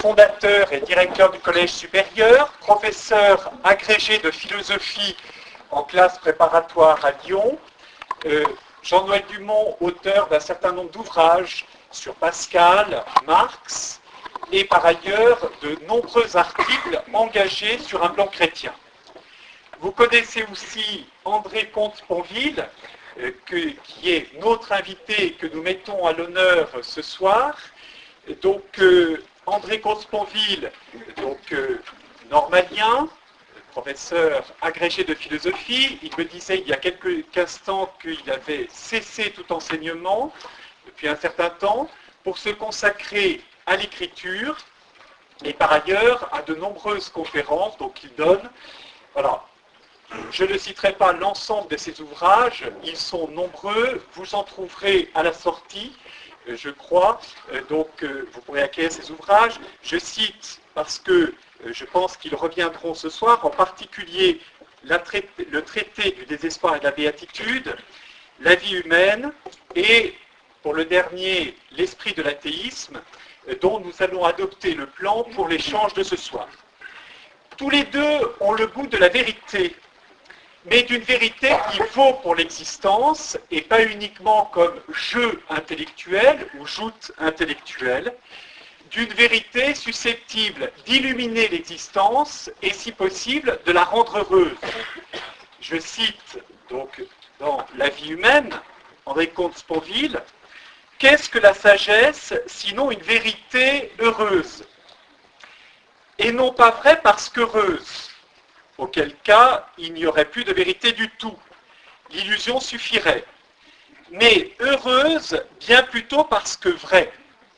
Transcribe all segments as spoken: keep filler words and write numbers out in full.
fondateur et directeur du Collège supérieur, professeur agrégé de philosophie en classe préparatoire à Lyon. Euh, Jean-Noël Dumont, auteur d'un certain nombre d'ouvrages sur Pascal, Marx, et par ailleurs de nombreux articles engagés sur un plan chrétien. Vous connaissez aussi André Comte-Sponville, euh, que, qui est notre invité que nous mettons à l'honneur ce soir. Donc, euh, André Comte-Sponville, donc euh, normalien, professeur agrégé de philosophie, il me disait il y a quelques instants qu'il avait cessé tout enseignement depuis un certain temps pour se consacrer à l'écriture et par ailleurs à de nombreuses conférences donc il donne. Voilà. Je ne citerai pas l'ensemble de ces ouvrages, ils sont nombreux, vous en trouverez à la sortie, je crois, donc vous pourrez acquérir ces ouvrages. Je cite parce que je pense qu'ils reviendront ce soir, en particulier la traité, le traité du désespoir et de la béatitude, la vie humaine et, pour le dernier, l'esprit de l'athéisme, dont nous allons adopter le plan pour l'échange de ce soir. Tous les deux ont le goût de la vérité, mais d'une vérité qui vaut pour l'existence et pas uniquement comme jeu intellectuel ou joute intellectuelle, d'une vérité susceptible d'illuminer l'existence et, si possible, de la rendre heureuse. Je cite donc dans La vie humaine, André Comte-Sponville, « Qu'est-ce que la sagesse sinon une vérité heureuse ? Et non pas vraie parce qu'heureuse, auquel cas il n'y aurait plus de vérité du tout. L'illusion suffirait. Mais heureuse bien plutôt parce que vraie.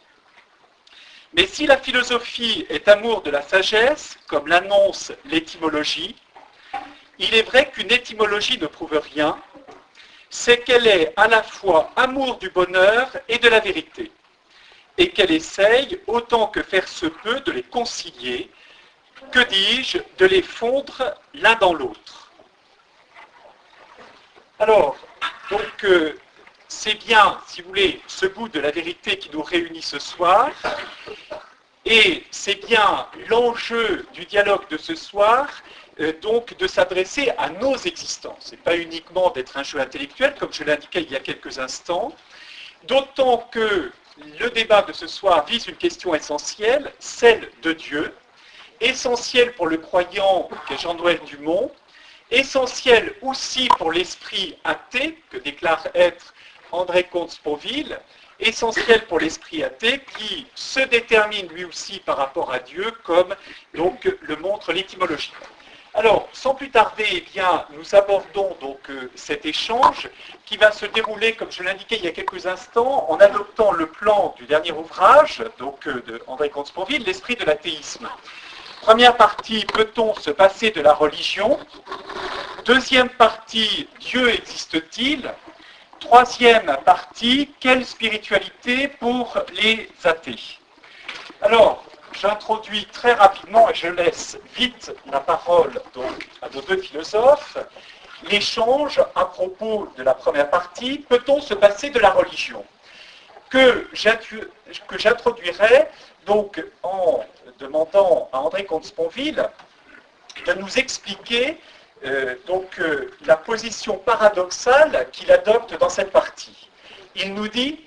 Mais si la philosophie est amour de la sagesse, comme l'annonce l'étymologie, il est vrai qu'une étymologie ne prouve rien, c'est qu'elle est à la fois amour du bonheur et de la vérité, et qu'elle essaye, autant que faire se peut, de les concilier, que dis-je, de les fondre l'un dans l'autre. Alors, donc, euh, c'est bien, si vous voulez, ce goût de la vérité qui nous réunit ce soir, et c'est bien l'enjeu du dialogue de ce soir, euh, donc de s'adresser à nos existences, et pas uniquement d'être un jeu intellectuel, comme je l'indiquais il y a quelques instants, d'autant que le débat de ce soir vise une question essentielle, celle de Dieu, essentielle pour le croyant qu'est Jean-Noël Dumont, essentielle aussi pour l'esprit athée que déclare être André Comte-Sponville, essentielle pour l'esprit athée qui se détermine lui aussi par rapport à Dieu comme donc le montre l'étymologie. Alors, sans plus tarder, eh bien, nous abordons donc euh, cet échange qui va se dérouler, comme je l'indiquais il y a quelques instants, en adoptant le plan du dernier ouvrage, donc euh, de André Comte-Sponville, l'esprit de l'athéisme. Première partie, peut-on se passer de la religion ? Deuxième partie, Dieu existe-t-il ? Troisième partie, quelle spiritualité pour les athées ? Alors, j'introduis très rapidement, et je laisse vite la parole donc, à nos deux philosophes, l'échange à propos de la première partie, peut-on se passer de la religion ? Que j'introduirai donc en demandant à André Comte-Sponville de nous expliquer euh, donc, euh, la position paradoxale qu'il adopte dans cette partie. Il nous dit,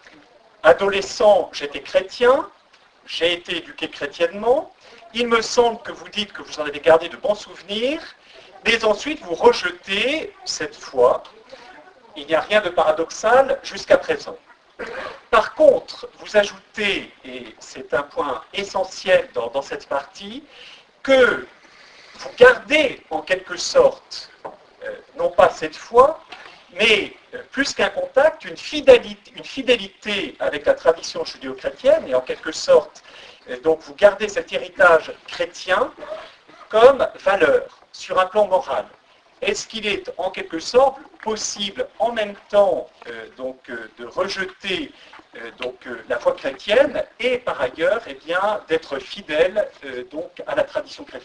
adolescent, j'étais chrétien, j'ai été éduqué chrétiennement, il me semble que vous dites que vous en avez gardé de bons souvenirs, mais ensuite vous rejetez cette foi. Il n'y a rien de paradoxal jusqu'à présent. Par contre, vous ajoutez, et c'est un point essentiel dans, dans cette partie, que vous gardez en quelque sorte, euh, non pas cette foi, mais euh, plus qu'un contact, une fidélité, une fidélité avec la tradition judéo-chrétienne, et en quelque sorte, euh, donc vous gardez cet héritage chrétien comme valeur sur un plan moral. Est-ce qu'il est en quelque sorte possible en même temps euh, donc, euh, de rejeter euh, donc, euh, la foi chrétienne et par ailleurs eh bien, d'être fidèle euh, donc, à la tradition chrétienne ?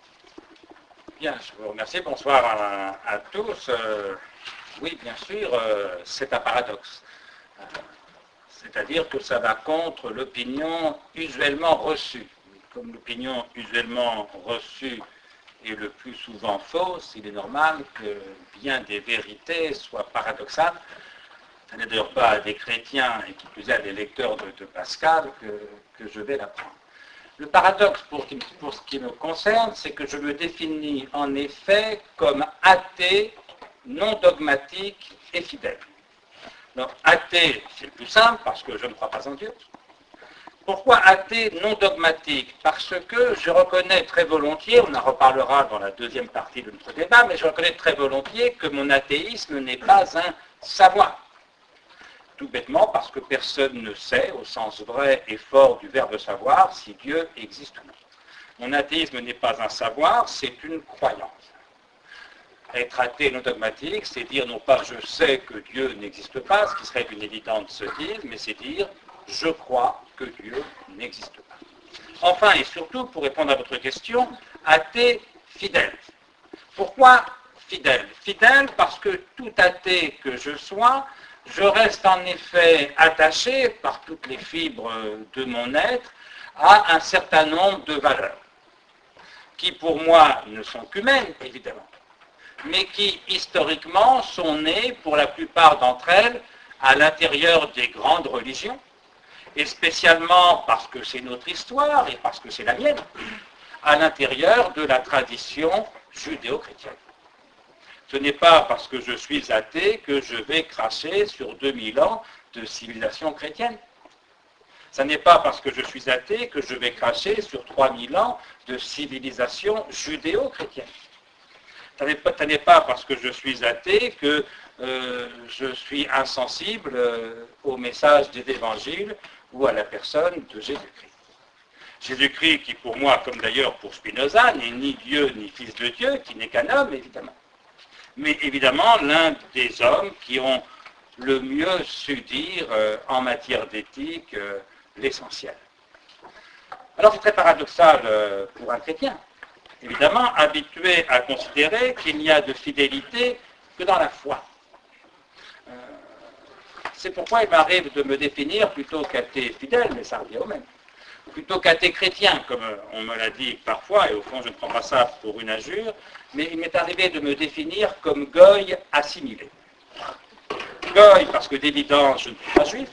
Bien, je vous remercie. Bonsoir à, à tous. Euh, oui, bien sûr, euh, c'est un paradoxe. Euh, C'est-à-dire que ça va contre l'opinion usuellement reçue. Comme l'opinion usuellement reçue est le plus souvent fausse, il est normal que bien des vérités soient paradoxales. Ce n'est d'ailleurs pas à des chrétiens, et qui plus est à des lecteurs de, de Pascal, que, que je vais l'apprendre. Le paradoxe, pour, pour ce qui me concerne, c'est que je le définis en effet comme athée, non dogmatique et fidèle. Donc, athée, c'est le plus simple, parce que je ne crois pas en Dieu. Pourquoi athée non dogmatique? Parce que je reconnais très volontiers, on en reparlera dans la deuxième partie de notre débat, mais je reconnais très volontiers que mon athéisme n'est pas un savoir. Tout bêtement parce que personne ne sait, au sens vrai et fort du verbe savoir, si Dieu existe ou non. Mon athéisme n'est pas un savoir, c'est une croyance. Être athée non dogmatique, c'est dire non pas je sais que Dieu n'existe pas, ce qui serait une évidente sottise, mais c'est dire je crois que Dieu n'existe pas. Enfin et surtout, pour répondre à votre question, athée fidèle. Pourquoi fidèle? Fidèle parce que tout athée que je sois, je reste en effet attaché par toutes les fibres de mon être à un certain nombre de valeurs, qui pour moi ne sont qu'humaines, évidemment, mais qui historiquement sont nées, pour la plupart d'entre elles, à l'intérieur des grandes religions, et spécialement parce que c'est notre histoire et parce que c'est la mienne, à l'intérieur de la tradition judéo-chrétienne. Ce n'est pas parce que je suis athée que je vais cracher sur deux mille ans de civilisation chrétienne. Ce n'est pas parce que je suis athée que je vais cracher sur trois mille ans de civilisation judéo-chrétienne. Ce n'est pas, pas parce que je suis athée que euh, je suis insensible euh, au message des évangiles ou à la personne de Jésus-Christ. Jésus-Christ qui pour moi, comme d'ailleurs pour Spinoza, n'est ni Dieu ni fils de Dieu, qui n'est qu'un homme évidemment. Mais évidemment l'un des hommes qui ont le mieux su dire euh, en matière d'éthique euh, l'essentiel. Alors c'est très paradoxal euh, pour un chrétien, évidemment habitué à considérer qu'il n'y a de fidélité que dans la foi. Euh, c'est pourquoi il m'arrive de me définir plutôt qu'athée fidèle, mais ça revient au même. Plutôt qu'athée chrétien, comme on me l'a dit parfois, et au fond je ne prends pas ça pour une injure, mais il m'est arrivé de me définir comme goy assimilé. Goy parce que d'évidence je ne suis pas juif,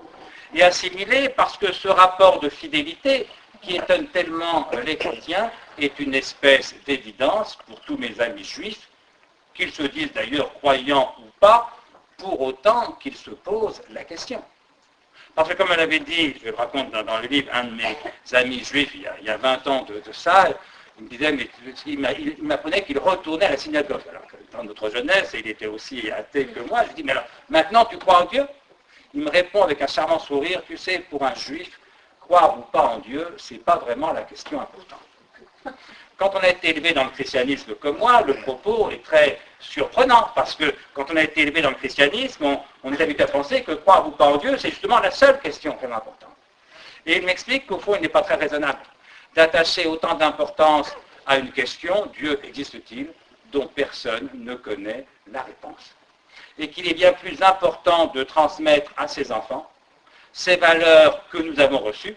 et assimilé parce que ce rapport de fidélité qui étonne tellement les chrétiens est une espèce d'évidence pour tous mes amis juifs, qu'ils se disent d'ailleurs croyants ou pas, pour autant qu'ils se posent la question. Parce que comme on l'avait dit, je le raconte dans, dans le livre, un de mes amis juifs, il y a, il y a vingt ans de, de ça, il me disait, mais il m'apprenait qu'il retournait à la synagogue. Alors que dans notre jeunesse, il était aussi athée que moi. Je lui dis, mais alors, maintenant tu crois en Dieu? Il me répond avec un charmant sourire, tu sais, pour un juif, croire ou pas en Dieu, ce n'est pas vraiment la question importante. Quand on a été élevé dans le christianisme comme moi, le propos est très surprenant, parce que quand on a été élevé dans le christianisme, on, on est habitué à penser que croire ou pas en Dieu, c'est justement la seule question vraiment importante. Et il m'explique qu'au fond, il n'est pas très raisonnable d'attacher autant d'importance à une question, Dieu existe-t-il, dont personne ne connaît la réponse. Et qu'il est bien plus important de transmettre à ses enfants ces valeurs que nous avons reçues,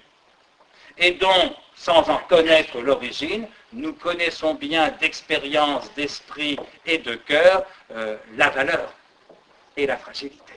et dont, sans en connaître l'origine, nous connaissons bien d'expérience, d'esprit et de cœur euh, la valeur et la fragilité.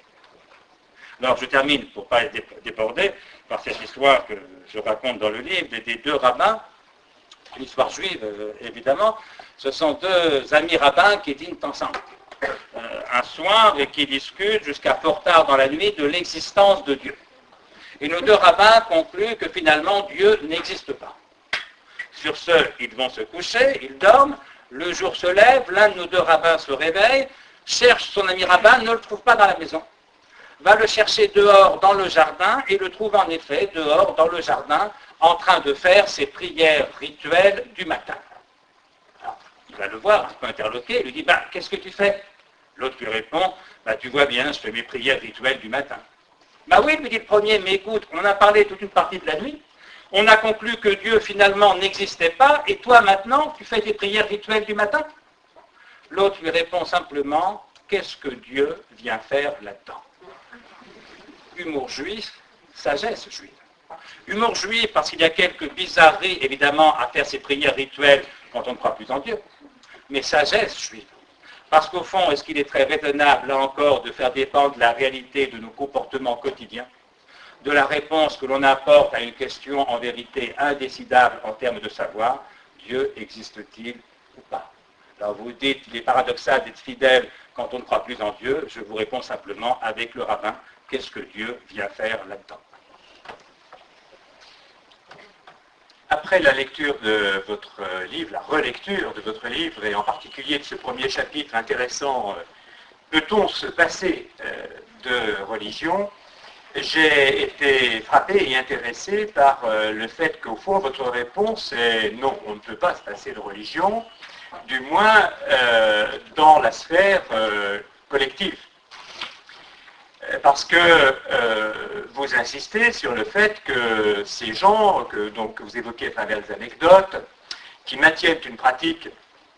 Alors je termine, pour ne pas être débordé, par cette histoire que je raconte dans le livre, des deux rabbins, une histoire juive euh, évidemment. Ce sont deux amis rabbins qui dînent ensemble euh, un soir et qui discutent jusqu'à fort tard dans la nuit de l'existence de Dieu. Et nos deux rabbins concluent que finalement Dieu n'existe pas. Sur ce, ils vont se coucher, ils dorment, le jour se lève, l'un de nos deux rabbins se réveille, cherche son ami rabbin, ne le trouve pas dans la maison, va le chercher dehors dans le jardin et le trouve en effet dehors dans le jardin en train de faire ses prières rituelles du matin. Alors, il va le voir, un peu interloqué, il lui dit bah, « qu'est-ce que tu fais ?» L'autre lui répond bah, « tu vois bien, je fais mes prières rituelles du matin. » Bah oui, lui dit le premier, mais écoute, on a parlé toute une partie de la nuit, on a conclu que Dieu finalement n'existait pas, et toi maintenant, tu fais tes prières rituelles du matin? L'autre lui répond simplement, qu'est-ce que Dieu vient faire là-dedans? Humour juif, sagesse juive. Humour juif parce qu'il y a quelques bizarreries, évidemment, à faire ses prières rituelles quand on ne croit plus en Dieu. Mais sagesse juive. Parce qu'au fond, est-ce qu'il est très raisonnable, là encore, de faire dépendre la réalité de nos comportements quotidiens, de la réponse que l'on apporte à une question en vérité indécidable en termes de savoir, Dieu existe-t-il ou pas? Alors vous dites, il est paradoxal d'être fidèle quand on ne croit plus en Dieu. Je vous réponds simplement avec le rabbin, qu'est-ce que Dieu vient faire là-dedans? Après la lecture de votre livre, la relecture de votre livre, et en particulier de ce premier chapitre intéressant, peut-on se passer de religion? J'ai été frappé et intéressé par le fait qu'au fond, votre réponse est non, on ne peut pas se passer de religion, du moins euh, dans la sphère euh, collective. Parce que euh, vous insistez sur le fait que ces gens, que, donc, que vous évoquez à travers les anecdotes, qui maintiennent une pratique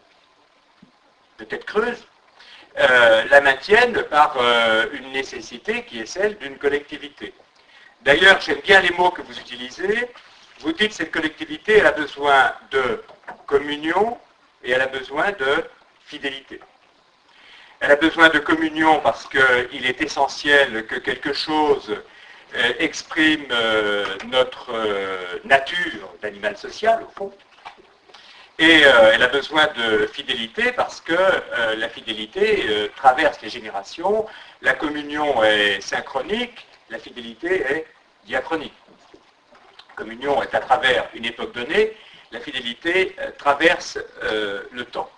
peut-être creuse, euh, la maintiennent par euh, une nécessité qui est celle d'une collectivité. D'ailleurs, j'aime bien les mots que vous utilisez. Vous dites que cette collectivité, elle a besoin de communion et elle a besoin de fidélité. Elle a besoin de communion parce qu'il est essentiel que quelque chose euh, exprime euh, notre euh, nature d'animal social, au fond. Et euh, elle a besoin de fidélité parce que euh, la fidélité euh, traverse les générations, la communion est synchronique, la fidélité est diachronique. La communion est à travers une époque donnée, la fidélité euh, traverse euh, le temps.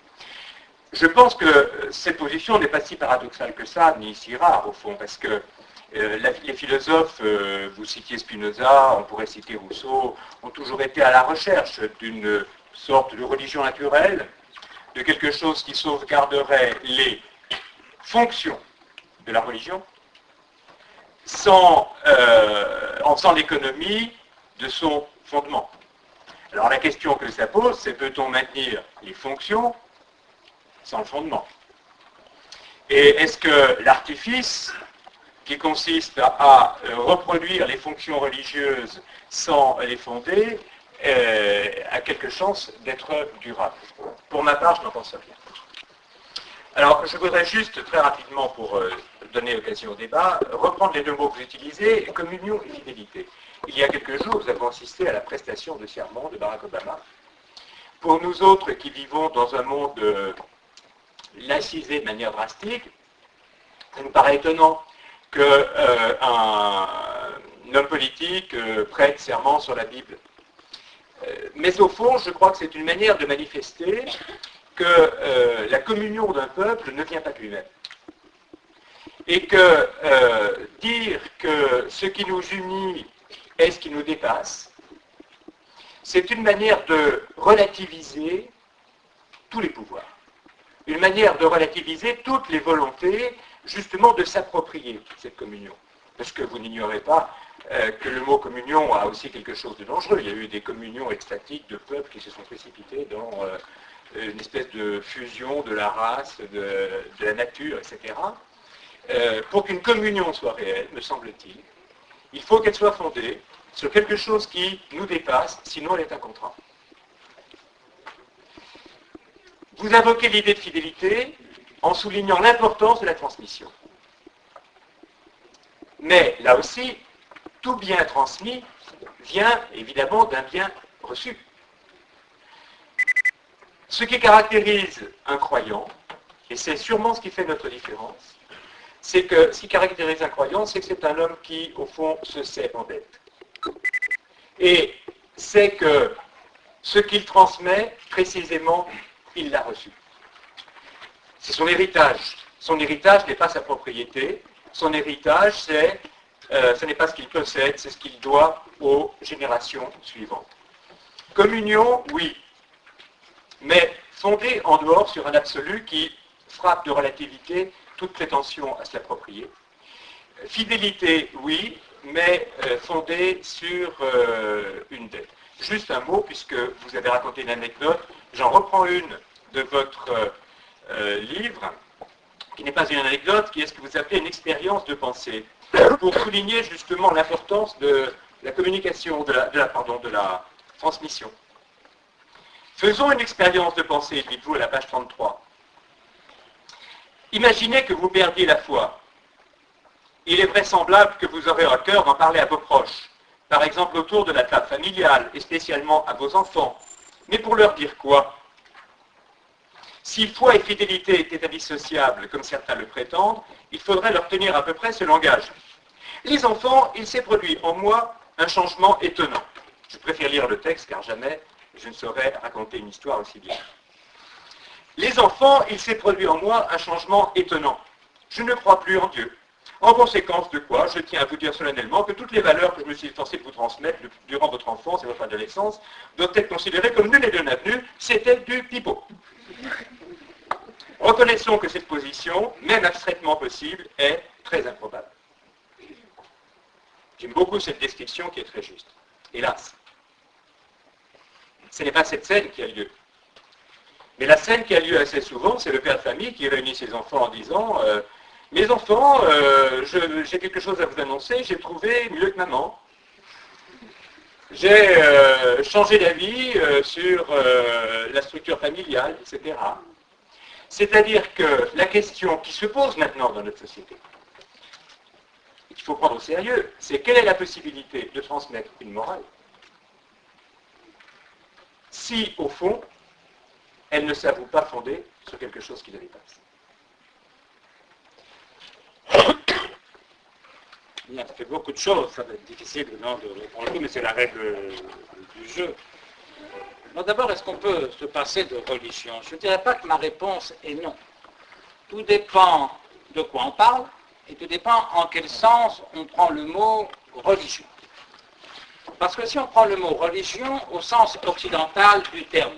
Je pense que cette position n'est pas si paradoxale que ça, ni si rare au fond, parce que euh, la, les philosophes, euh, vous citiez Spinoza, on pourrait citer Rousseau, ont toujours été à la recherche d'une sorte de religion naturelle, de quelque chose qui sauvegarderait les fonctions de la religion, sans, euh, en faisant l'économie de son fondement. Alors la question que ça pose, c'est peut-on maintenir les fonctions sans le fondement? Et est-ce que l'artifice qui consiste à reproduire les fonctions religieuses sans les fonder euh, a quelque chance d'être durable? Pour ma part, je n'en pense rien. Alors, je voudrais juste très rapidement, pour euh, donner occasion au débat, reprendre les deux mots que vous utilisez, communion et fidélité. Il y a quelques jours, nous avons assisté à la prestation de serment de Barack Obama. Pour nous autres qui vivons dans un monde euh, laïcisé de manière drastique, ça nous paraît étonnant qu'un euh, un homme politique euh, prête serment sur la Bible. Euh, mais au fond, je crois que c'est une manière de manifester que euh, la communion d'un peuple ne vient pas de lui-même. Et que euh, dire que ce qui nous unit est ce qui nous dépasse, c'est une manière de relativiser tous les pouvoirs. Une manière de relativiser toutes les volontés, justement, de s'approprier cette communion. Parce que vous n'ignorez pas euh, que le mot communion a aussi quelque chose de dangereux. Il y a eu des communions extatiques de peuples qui se sont précipités dans euh, une espèce de fusion de la race, de, de la nature, et cetera. Euh, pour qu'une communion soit réelle, me semble-t-il, il faut qu'elle soit fondée sur quelque chose qui nous dépasse, sinon elle est un contrat. Vous invoquez l'idée de fidélité en soulignant l'importance de la transmission. Mais là aussi, tout bien transmis vient évidemment d'un bien reçu. Ce qui caractérise un croyant, et c'est sûrement ce qui fait notre différence, c'est que ce qui caractérise un croyant, c'est que c'est un homme qui, au fond, se sait en dette. Et c'est que ce qu'il transmet, précisément, il l'a reçu. C'est son héritage. Son héritage n'est pas sa propriété. Son héritage, c'est, euh, ce n'est pas ce qu'il possède, c'est ce qu'il doit aux générations suivantes. Communion, oui, mais fondée en dehors sur un absolu qui frappe de relativité toute prétention à se l'approprier. Fidélité, oui, mais euh, fondée sur euh, une dette. Juste un mot, puisque vous avez raconté une anecdote, j'en reprends une de votre euh, livre, qui n'est pas une anecdote, qui est ce que vous appelez une expérience de pensée. pour souligner justement l'importance de la communication, de la, de la, pardon, de la transmission. Faisons une expérience de pensée, dites-vous à la page trente-trois. Imaginez que vous perdiez la foi. Il est vraisemblable que vous aurez à cœur d'en parler à vos proches, par exemple autour de la table familiale, et spécialement à vos enfants. Mais pour leur dire quoi? Si foi et fidélité étaient indissociables, comme certains le prétendent, il faudrait leur tenir à peu près ce langage. Les enfants, il s'est produit en moi un changement étonnant. Je préfère lire le texte, car jamais je ne saurais raconter une histoire aussi bien. Les enfants, il s'est produit en moi un changement étonnant. Je ne crois plus en Dieu. En conséquence de quoi, je tiens à vous dire solennellement que toutes les valeurs que je me suis efforcé de vous transmettre durant votre enfance et votre adolescence doivent être considérées comme nulles et non avenues. C'était du pipeau. Reconnaissons que cette position, même abstraitement possible, est très improbable. J'aime beaucoup cette description qui est très juste. Hélas, ce n'est pas cette scène qui a lieu. Mais la scène qui a lieu assez souvent, c'est le père de famille qui réunit ses enfants en disant euh, « Mes enfants, euh, je, j'ai quelque chose à vous annoncer, j'ai trouvé mieux que maman. J'ai euh, changé d'avis euh, sur euh, la structure familiale, et cetera » C'est-à-dire que la question qui se pose maintenant dans notre société, et qu'il faut prendre au sérieux, c'est quelle est la possibilité de transmettre une morale si, au fond, elle ne s'avoue pas fondée sur quelque chose qui la dépasse. Bien, ça fait beaucoup de choses, ça va être difficile non, de répondre tout, mais c'est la règle du jeu. Non, d'abord, est-ce qu'on peut se passer de religion? Je ne dirais pas que ma réponse est non. Tout dépend de quoi on parle, et tout dépend en quel sens on prend le mot religion. Parce que si on prend le mot religion au sens occidental du terme,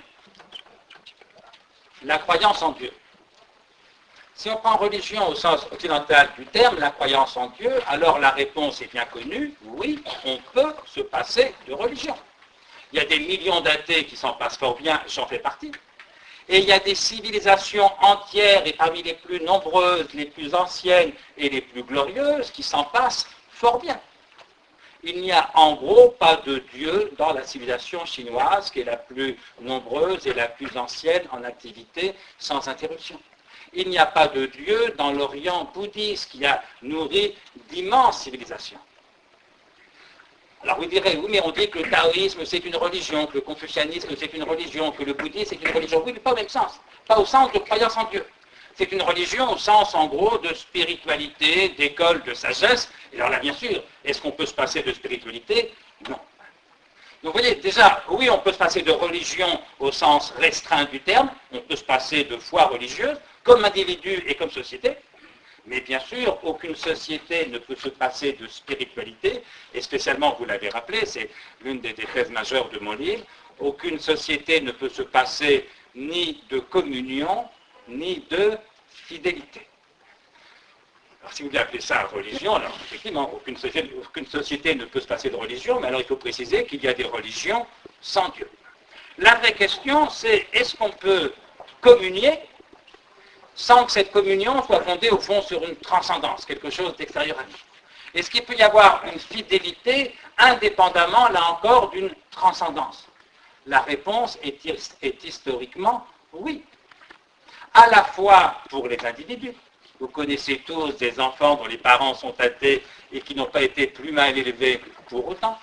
la croyance en Dieu. Si on prend religion au sens occidental du terme, la croyance en Dieu, alors la réponse est bien connue, oui, on peut se passer de religion. Il y a des millions d'athées qui s'en passent fort bien, j'en fais partie. Et il y a des civilisations entières, et parmi les plus nombreuses, les plus anciennes et les plus glorieuses, qui s'en passent fort bien. Il n'y a en gros pas de Dieu dans la civilisation chinoise, qui est la plus nombreuse et la plus ancienne en activité sans interruption. Il n'y a pas de Dieu dans l'Orient bouddhiste, qui a nourri d'immenses civilisations. Alors vous direz, oui, mais on dit que le taoïsme c'est une religion, que le confucianisme c'est une religion, que le bouddhisme c'est une religion. Oui, mais pas au même sens. Pas au sens de croyance en Dieu. C'est une religion au sens, en gros, de spiritualité, d'école, de sagesse. Et alors là, bien sûr, est-ce qu'on peut se passer de spiritualité? Non. Donc vous voyez, déjà, oui, on peut se passer de religion au sens restreint du terme, on peut se passer de foi religieuse, comme individu et comme société. Mais bien sûr, aucune société ne peut se passer de spiritualité, et spécialement, vous l'avez rappelé, c'est l'une des thèses majeures de mon livre, aucune société ne peut se passer ni de communion, ni de fidélité. Alors si vous voulez appeler ça religion, alors effectivement, aucune société, aucune société ne peut se passer de religion, mais alors il faut préciser qu'il y a des religions sans Dieu. La vraie question, c'est est-ce qu'on peut communier sans que cette communion soit fondée au fond sur une transcendance, quelque chose d'extérieur à nous? Est-ce qu'il peut y avoir une fidélité indépendamment, là encore, d'une transcendance? La réponse est, est historiquement oui. À la fois pour les individus. Vous connaissez tous des enfants dont les parents sont athées et qui n'ont pas été plus mal élevés pour autant.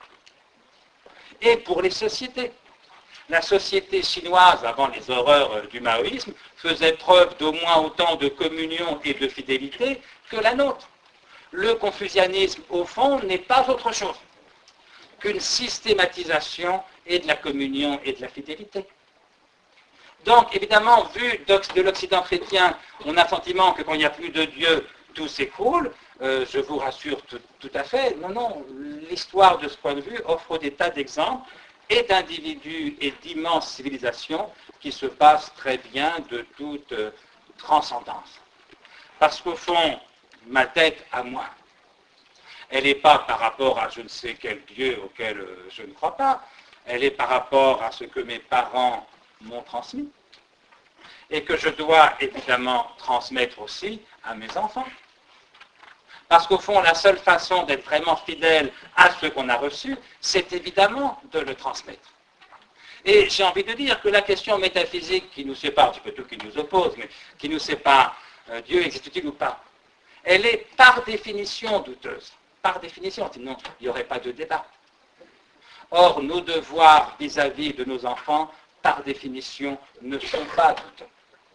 Et pour les sociétés. La société chinoise, avant les horreurs du maoïsme, faisait preuve d'au moins autant de communion et de fidélité que la nôtre. Le confucianisme, au fond, n'est pas autre chose qu'une systématisation et de la communion et de la fidélité. Donc, évidemment, vu de l'Occident chrétien, on a le sentiment que quand il n'y a plus de Dieu, tout s'écroule. Euh, je vous rassure tout, tout à fait. Non, non, l'histoire de ce point de vue offre des tas d'exemples et d'individus et d'immenses civilisations qui se passent très bien de toute euh, transcendance. Parce qu'au fond, ma tête à moi, elle n'est pas par rapport à je ne sais quel Dieu auquel euh, je ne crois pas, elle est par rapport à ce que mes parents m'ont transmis et que je dois évidemment transmettre aussi à mes enfants. Parce qu'au fond, la seule façon d'être vraiment fidèle à ce qu'on a reçu, c'est évidemment de le transmettre. Et j'ai envie de dire que la question métaphysique qui nous sépare, c'est pas tout qui nous oppose, mais qui nous sépare, euh, Dieu existe-t-il ou pas, elle est par définition douteuse. Par définition, sinon il n'y aurait pas de débat. Or, nos devoirs vis-à-vis de nos enfants, par définition, ne sont pas douteux.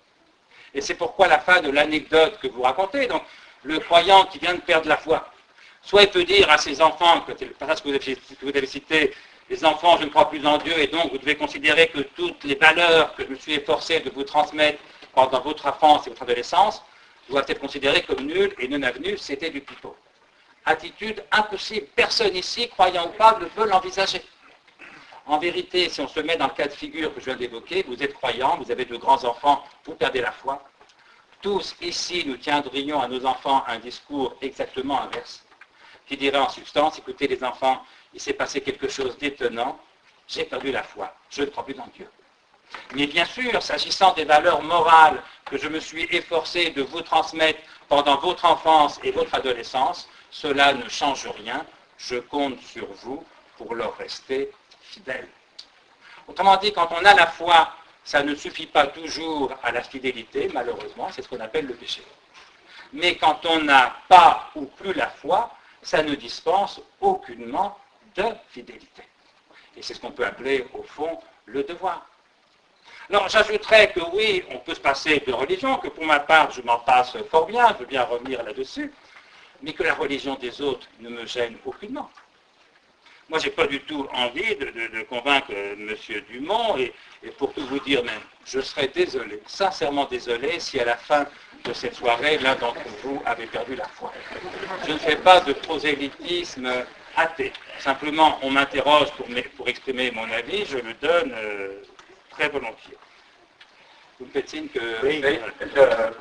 Et c'est pourquoi la fin de l'anecdote que vous racontez, donc le croyant qui vient de perdre la foi, soit il peut dire à ses enfants, que c'est le passage que vous avez, que vous avez cité, les enfants, je ne crois plus en Dieu, et donc vous devez considérer que toutes les valeurs que je me suis efforcé de vous transmettre pendant votre enfance et votre adolescence doivent être considérées comme nulles et non avenues, c'était du pipeau. Attitude impossible. Personne ici, croyant ou pas, ne peut l'envisager. En vérité, si on se met dans le cas de figure que je viens d'évoquer, vous êtes croyant, vous avez de grands-enfants, vous perdez la foi. Tous ici, nous tiendrions à nos enfants un discours exactement inverse, qui dirait en substance, écoutez les enfants, il s'est passé quelque chose d'étonnant, j'ai perdu la foi, je ne crois plus en Dieu. Mais bien sûr, s'agissant des valeurs morales que je me suis efforcé de vous transmettre pendant votre enfance et votre adolescence, cela ne change rien, je compte sur vous pour leur rester fidèle. Autrement dit, quand on a la foi, ça ne suffit pas toujours à la fidélité, malheureusement, c'est ce qu'on appelle le péché. Mais quand on n'a pas ou plus la foi, ça ne dispense aucunement de fidélité. Et c'est ce qu'on peut appeler, au fond, le devoir. Alors, j'ajouterais que oui, on peut se passer de religion, que pour ma part, je m'en passe fort bien, je veux bien revenir là-dessus, mais que la religion des autres ne me gêne aucunement. Moi, je n'ai pas du tout envie de, de, de convaincre M. Dumont, et, et pour tout vous dire même, je serais désolé, sincèrement désolé, si à la fin de cette soirée, l'un d'entre vous avait perdu la foi. Je ne fais pas de prosélytisme athée. Simplement, on m'interroge pour, pour exprimer mon avis, je le donne euh, très volontiers. Vous me faites signe que... Oui, euh,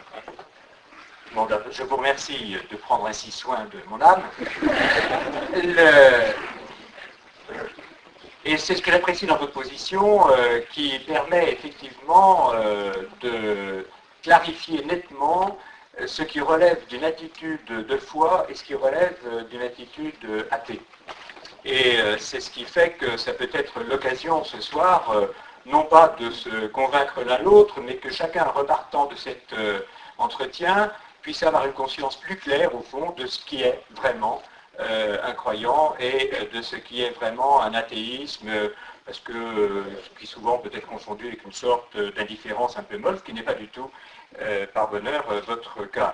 bon, je vous remercie de prendre ainsi soin de mon âme. Le... Et c'est ce que j'apprécie dans votre position, euh, qui permet effectivement euh, de clarifier nettement ce qui relève d'une attitude de foi et ce qui relève d'une attitude athée. Et euh, c'est ce qui fait que ça peut être l'occasion ce soir, euh, non pas de se convaincre l'un l'autre, mais que chacun, repartant de cet euh, entretien, puisse avoir une conscience plus claire, au fond, de ce qui est vraiment Euh, un croyant et euh, de ce qui est vraiment un athéisme, euh, parce que euh, ce qui souvent peut être confondu avec une sorte d'indifférence un peu molle, ce qui n'est pas du tout, euh, par bonheur, euh, votre cas.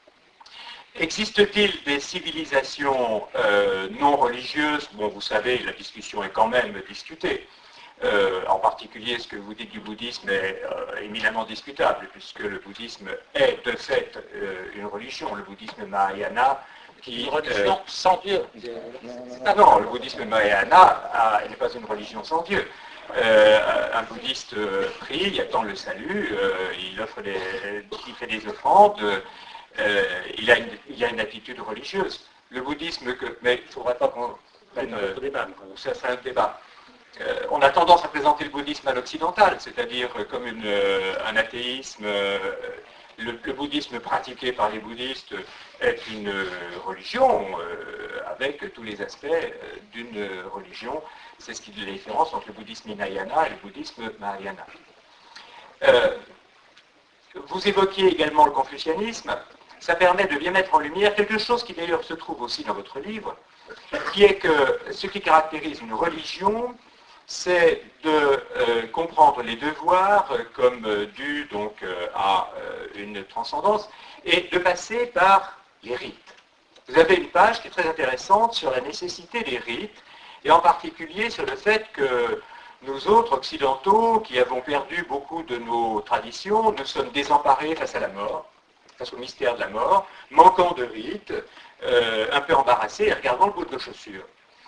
Existe-t-il des civilisations euh, non religieuses? Bon, vous savez, la discussion est quand même discutée. Euh, en particulier, ce que vous dites du bouddhisme est euh, éminemment discutable, puisque le bouddhisme est de fait euh, une religion. Le bouddhisme Mahayana, qui, une religion euh, sans Dieu. Ah non, le bouddhisme Mahayana n'est pas une religion sans Dieu. Euh, un bouddhiste euh, prie, il attend le salut, euh, il offre des, il fait des offrandes, euh, il, a une, il a une attitude religieuse. Le bouddhisme, que, mais il ne faudrait pas qu'on prenne euh, débat, ça serait un débat. Euh, on a tendance à présenter le bouddhisme à l'occidental, c'est-à-dire comme une, euh, un athéisme. Euh, le, le bouddhisme pratiqué par les bouddhistes est une religion euh, avec tous les aspects euh, d'une religion. C'est ce qui fait la différence entre le bouddhisme Hinayana et le bouddhisme Mahayana. Euh, vous évoquiez également le confucianisme. Ça permet de bien mettre en lumière quelque chose qui d'ailleurs se trouve aussi dans votre livre, qui est que ce qui caractérise une religion, c'est de euh, comprendre les devoirs euh, comme euh, dus donc euh, à euh, une transcendance et de passer par les rites. Vous avez une page qui est très intéressante sur la nécessité des rites et en particulier sur le fait que nous autres occidentaux qui avons perdu beaucoup de nos traditions, nous sommes désemparés face à la mort, face au mystère de la mort, manquant de rites, euh, un peu embarrassés et regardant le bout de nos chaussures.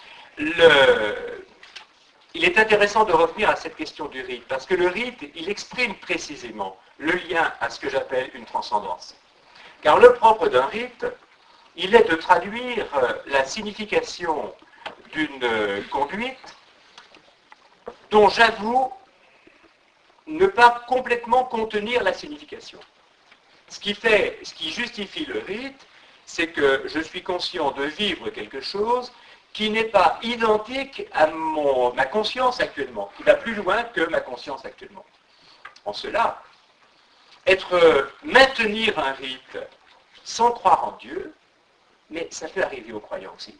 Le... Il est intéressant de revenir à cette question du rite, parce que le rite, il exprime précisément le lien à ce que j'appelle une transcendance. Car le propre d'un rite, il est de traduire la signification d'une conduite dont j'avoue ne pas complètement contenir la signification. Ce qui fait, ce qui justifie le rite, c'est que je suis conscient de vivre quelque chose qui n'est pas identique à mon, ma conscience actuellement, qui va plus loin que ma conscience actuellement. En cela, être, maintenir un rite sans croire en Dieu, mais ça peut arriver aux croyants aussi.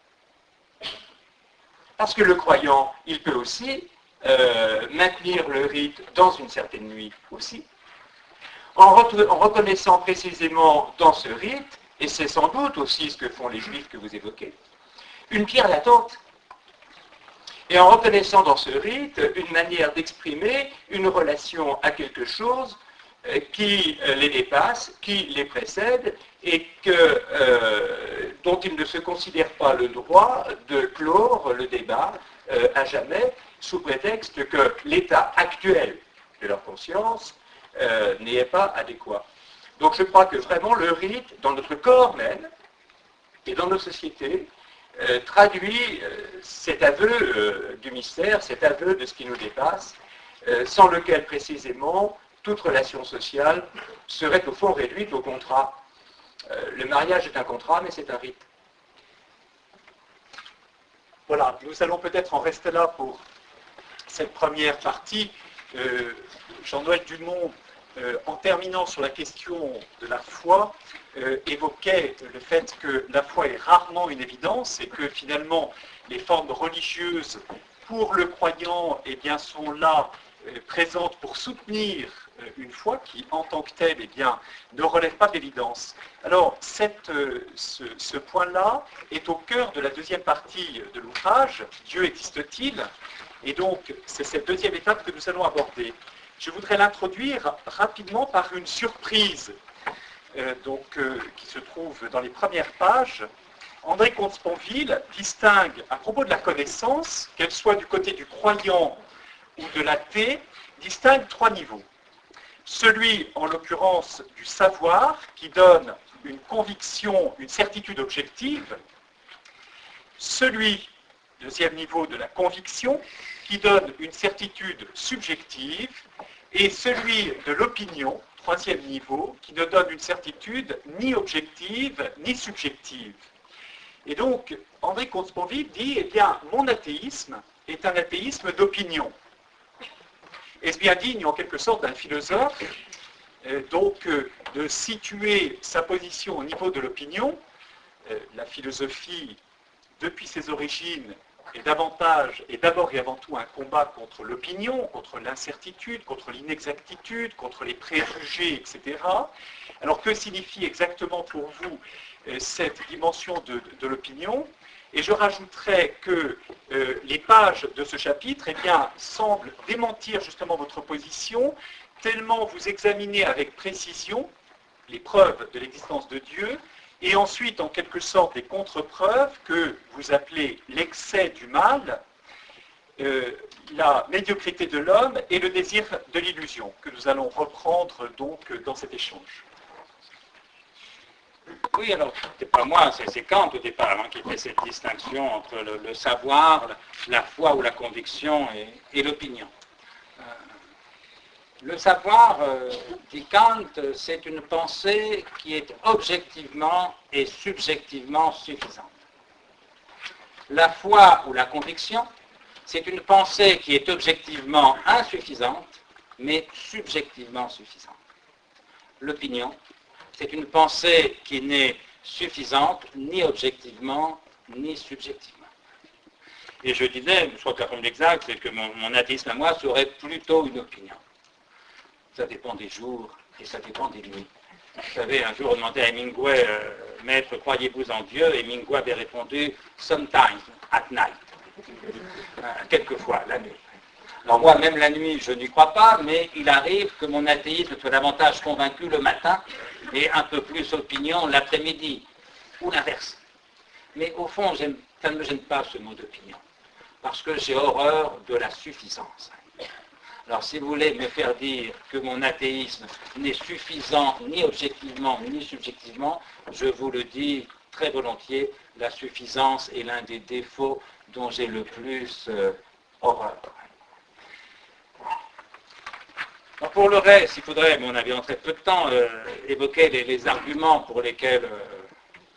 Parce que le croyant, il peut aussi euh, maintenir le rite dans une certaine nuit aussi, en, re- en reconnaissant précisément dans ce rite, et c'est sans doute aussi ce que font les Juifs que vous évoquez, une pierre latente. Et en reconnaissant dans ce rite une manière d'exprimer une relation à quelque chose euh, qui euh, les dépasse, qui les précède, et que, euh, dont ils ne se considèrent pas le droit de clore le débat euh, à jamais, sous prétexte que l'état actuel de leur conscience euh, n'est pas adéquat. Donc je crois que vraiment le rite, dans notre corps même, et dans nos sociétés, euh, traduit euh, cet aveu euh, du mystère, cet aveu de ce qui nous dépasse, euh, sans lequel précisément toute relation sociale serait au fond réduite au contrat. Euh, le mariage est un contrat, mais c'est un rite. Voilà, nous allons peut-être en rester là pour cette première partie. Euh, Jean-Noël Dumont, euh, en terminant sur la question de la foi, euh, évoquait le fait que la foi est rarement une évidence et que finalement les formes religieuses pour le croyant eh bien, sont là, euh, présentes pour soutenir euh, une foi qui en tant que telle eh bien, ne relève pas d'évidence. Alors cette, euh, ce, ce point-là est au cœur de la deuxième partie de l'ouvrage, Dieu existe-t-il? Et donc c'est cette deuxième étape que nous allons aborder. Je voudrais l'introduire rapidement par une surprise euh, donc, euh, qui se trouve dans les premières pages. André Comte-Sponville distingue à propos de la connaissance, qu'elle soit du côté du croyant ou de l'athée, distingue trois niveaux. Celui, en l'occurrence, du savoir, qui donne une conviction, une certitude objective. Celui, deuxième niveau, de la conviction, qui donne une certitude subjective. Et celui de l'opinion, troisième niveau, qui ne donne une certitude ni objective ni subjective. Et donc, André Comte-Sponville dit, eh bien, mon athéisme est un athéisme d'opinion. Est-ce bien digne, en quelque sorte, d'un philosophe, euh, donc, euh, de situer sa position au niveau de l'opinion? euh, La philosophie, depuis ses origines, est davantage, et d'abord et avant tout, un combat contre l'opinion, contre l'incertitude, contre l'inexactitude, contre les préjugés, et cetera. Alors, que signifie exactement pour vous euh, cette dimension de, de, de l'opinion? Et je rajouterais que euh, les pages de ce chapitre eh bien, semblent démentir justement votre position, tellement vous examinez avec précision les preuves de l'existence de Dieu, et ensuite, en quelque sorte, les contre-preuves que vous appelez l'excès du mal, euh, la médiocrité de l'homme et le désir de l'illusion, que nous allons reprendre donc dans cet échange. Oui, alors, c'est pas moi, c'est, c'est Kant au départ hein, qui fait cette distinction entre le, le savoir, la foi ou la conviction et, et l'opinion. Euh, le savoir, euh, dit Kant, c'est une pensée qui est objectivement et subjectivement suffisante. La foi ou la conviction, c'est une pensée qui est objectivement insuffisante, mais subjectivement suffisante. L'opinion, c'est une pensée qui n'est suffisante ni objectivement ni subjectivement. Et je disais, je crois que la forme exacte, c'est que mon, mon athéisme à moi serait plutôt une opinion. Ça dépend des jours et ça dépend des nuits. Vous savez, un jour on demandait à Hemingway, euh, maître, croyez-vous en Dieu? Et Hemingway avait répondu, sometimes at night. Euh, quelquefois, la nuit. Alors moi, même la nuit, je n'y crois pas, mais il arrive que mon athéisme soit davantage convaincu le matin et un peu plus opinion l'après-midi, ou l'inverse. Mais au fond, j'aime, ça ne me gêne pas ce mot d'opinion, parce que j'ai horreur de la suffisance. Alors si vous voulez me faire dire que mon athéisme n'est suffisant ni objectivement ni subjectivement, je vous le dis très volontiers, la suffisance est l'un des défauts dont j'ai le plus euh, horreur. Alors pour le reste, il faudrait, mais on avait en très peu de temps, euh, évoquer les, les arguments pour lesquels euh,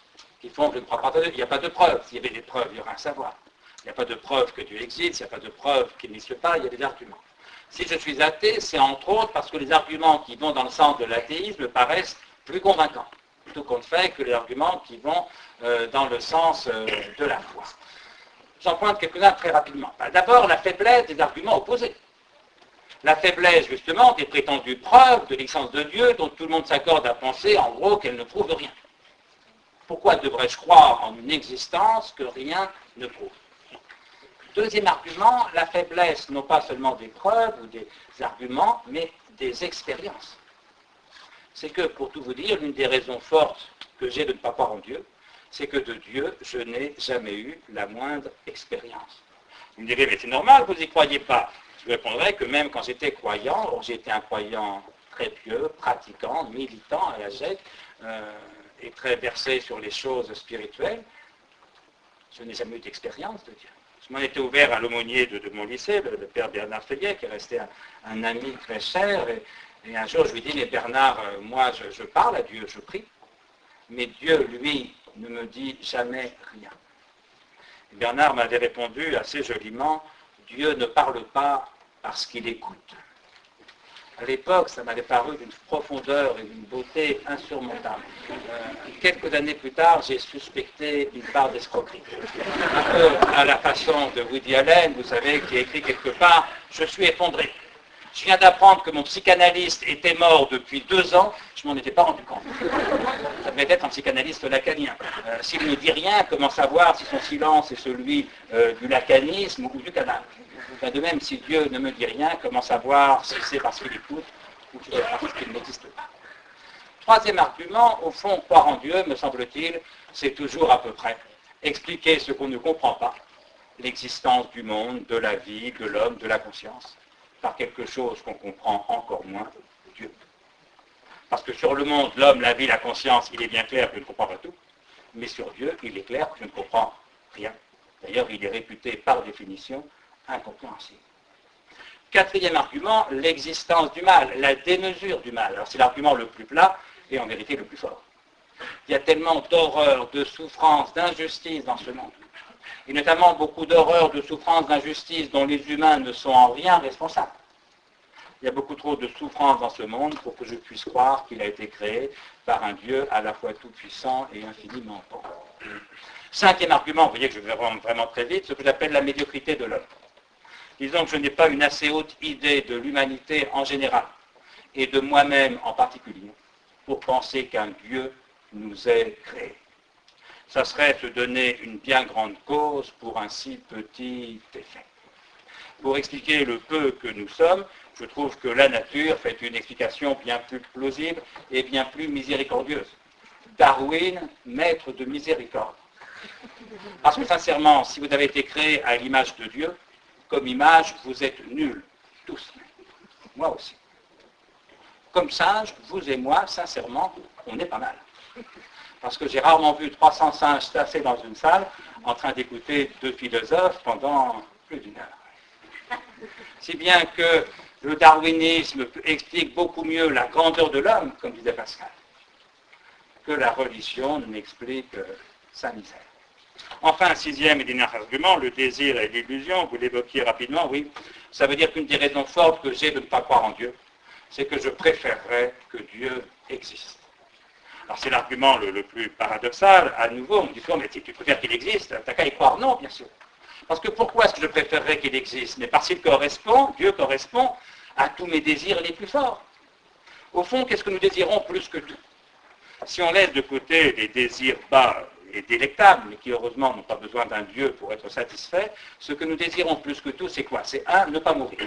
qui font que je ne crois pas en Dieu. Il n'y a pas de preuve. S'il y avait des preuves, il y aurait un savoir. Il n'y a pas de preuve que Dieu existe, il n'y a pas de preuve qu'il n'existe pas, il y a des arguments. Si je suis athée, c'est entre autres parce que les arguments qui vont dans le sens de l'athéisme me paraissent plus convaincants, tout compte fait que les arguments qui vont euh, dans le sens euh, de la foi. J'en pointe quelques-uns très rapidement. D'abord, la faiblesse des arguments opposés. La faiblesse, justement, des prétendues preuves de l'existence de Dieu dont tout le monde s'accorde à penser, en gros, qu'elles ne prouvent rien. Pourquoi devrais-je croire en une existence que rien ne prouve? Deuxième argument, la faiblesse non pas seulement des preuves ou des arguments, mais des expériences. C'est que, pour tout vous dire, l'une des raisons fortes que j'ai de ne pas croire en Dieu, c'est que de Dieu, je n'ai jamais eu la moindre expérience. Vous me direz, mais c'est normal, vous n'y croyez pas. Je vous répondrai que même quand j'étais croyant, or j'étais un croyant très pieux, pratiquant, militant à la G E C, euh, et très versé sur les choses spirituelles, je n'ai jamais eu d'expérience de Dieu. Je m'en étais ouvert à l'aumônier de, de mon lycée, le, le père Bernard Feuillet, qui est resté un, un ami très cher, et, et un jour je lui dis, mais Bernard, euh, moi je, je parle à Dieu, je prie, mais Dieu, lui, ne me dit jamais rien. Et Bernard m'avait répondu assez joliment, Dieu ne parle pas parce qu'il écoute. À l'époque, ça m'avait paru d'une profondeur et d'une beauté insurmontable. Euh, quelques années plus tard, j'ai suspecté une part d'escroquerie. Un peu à la façon de Woody Allen, vous savez, qui a écrit quelque part « Je suis effondré. Je viens d'apprendre que mon psychanalyste était mort depuis deux ans, je ne m'en étais pas rendu compte. » Ça devait être un psychanalyste lacanien. Euh, S'il ne dit rien, comment savoir si son silence est celui euh, du lacanisme ou du canal? Ben de même, si Dieu ne me dit rien, comment savoir si c'est parce qu'il écoute ou si c'est parce qu'il n'existe pas? Troisième argument, au fond, croire en Dieu, me semble-t-il, c'est toujours à peu près expliquer ce qu'on ne comprend pas, l'existence du monde, de la vie, de l'homme, de la conscience, par quelque chose qu'on comprend encore moins, Dieu. Parce que sur le monde, l'homme, la vie, la conscience, il est bien clair que je ne comprends pas tout, mais sur Dieu, il est clair que je ne comprends rien. D'ailleurs, il est réputé par définition incompréhensible. Quatrième argument, l'existence du mal, la démesure du mal. Alors c'est l'argument le plus plat et en vérité le plus fort. Il y a tellement d'horreur, de souffrance, d'injustice dans ce monde. Et notamment beaucoup d'horreur, de souffrance, d'injustice dont les humains ne sont en rien responsables. Il y a beaucoup trop de souffrance dans ce monde pour que je puisse croire qu'il a été créé par un Dieu à la fois tout-puissant et infiniment bon. Cinquième argument, vous voyez que je vais vraiment, vraiment très vite, ce que j'appelle la médiocrité de l'homme. Disons que je n'ai pas une assez haute idée de l'humanité en général et de moi-même en particulier pour penser qu'un Dieu nous ait créés. Ça serait se donner une bien grande cause pour un si petit effet. Pour expliquer le peu que nous sommes, je trouve que la nature fait une explication bien plus plausible et bien plus miséricordieuse. Darwin, maître de miséricorde. Parce que sincèrement, si vous avez été créé à l'image de Dieu, comme image, vous êtes nuls, tous. Moi aussi. Comme singes, vous et moi, sincèrement, on est pas mal. Parce que j'ai rarement vu trois cents singes tassés dans une salle en train d'écouter deux philosophes pendant plus d'une heure. Si bien que le darwinisme explique beaucoup mieux la grandeur de l'homme, comme disait Pascal, que la religion n'explique sa misère. Enfin, sixième et dernier argument, le désir et l'illusion, vous l'évoquiez rapidement, oui, ça veut dire qu'une des raisons fortes que j'ai de ne pas croire en Dieu, c'est que je préférerais que Dieu existe. Alors c'est l'argument le, le plus paradoxal, à nouveau, on me dit, mais si tu préfères qu'il existe, t'as qu'à y croire, non, bien sûr. Parce que pourquoi est-ce que je préférerais qu'il existe? Mais parce qu'il correspond, Dieu correspond à tous mes désirs les plus forts. Au fond, qu'est-ce que nous désirons plus que tout? Si on laisse de côté les désirs bas et délectables, mais qui heureusement n'ont pas besoin d'un Dieu pour être satisfaits, ce que nous désirons plus que tout, c'est quoi? C'est un, ne pas mourir.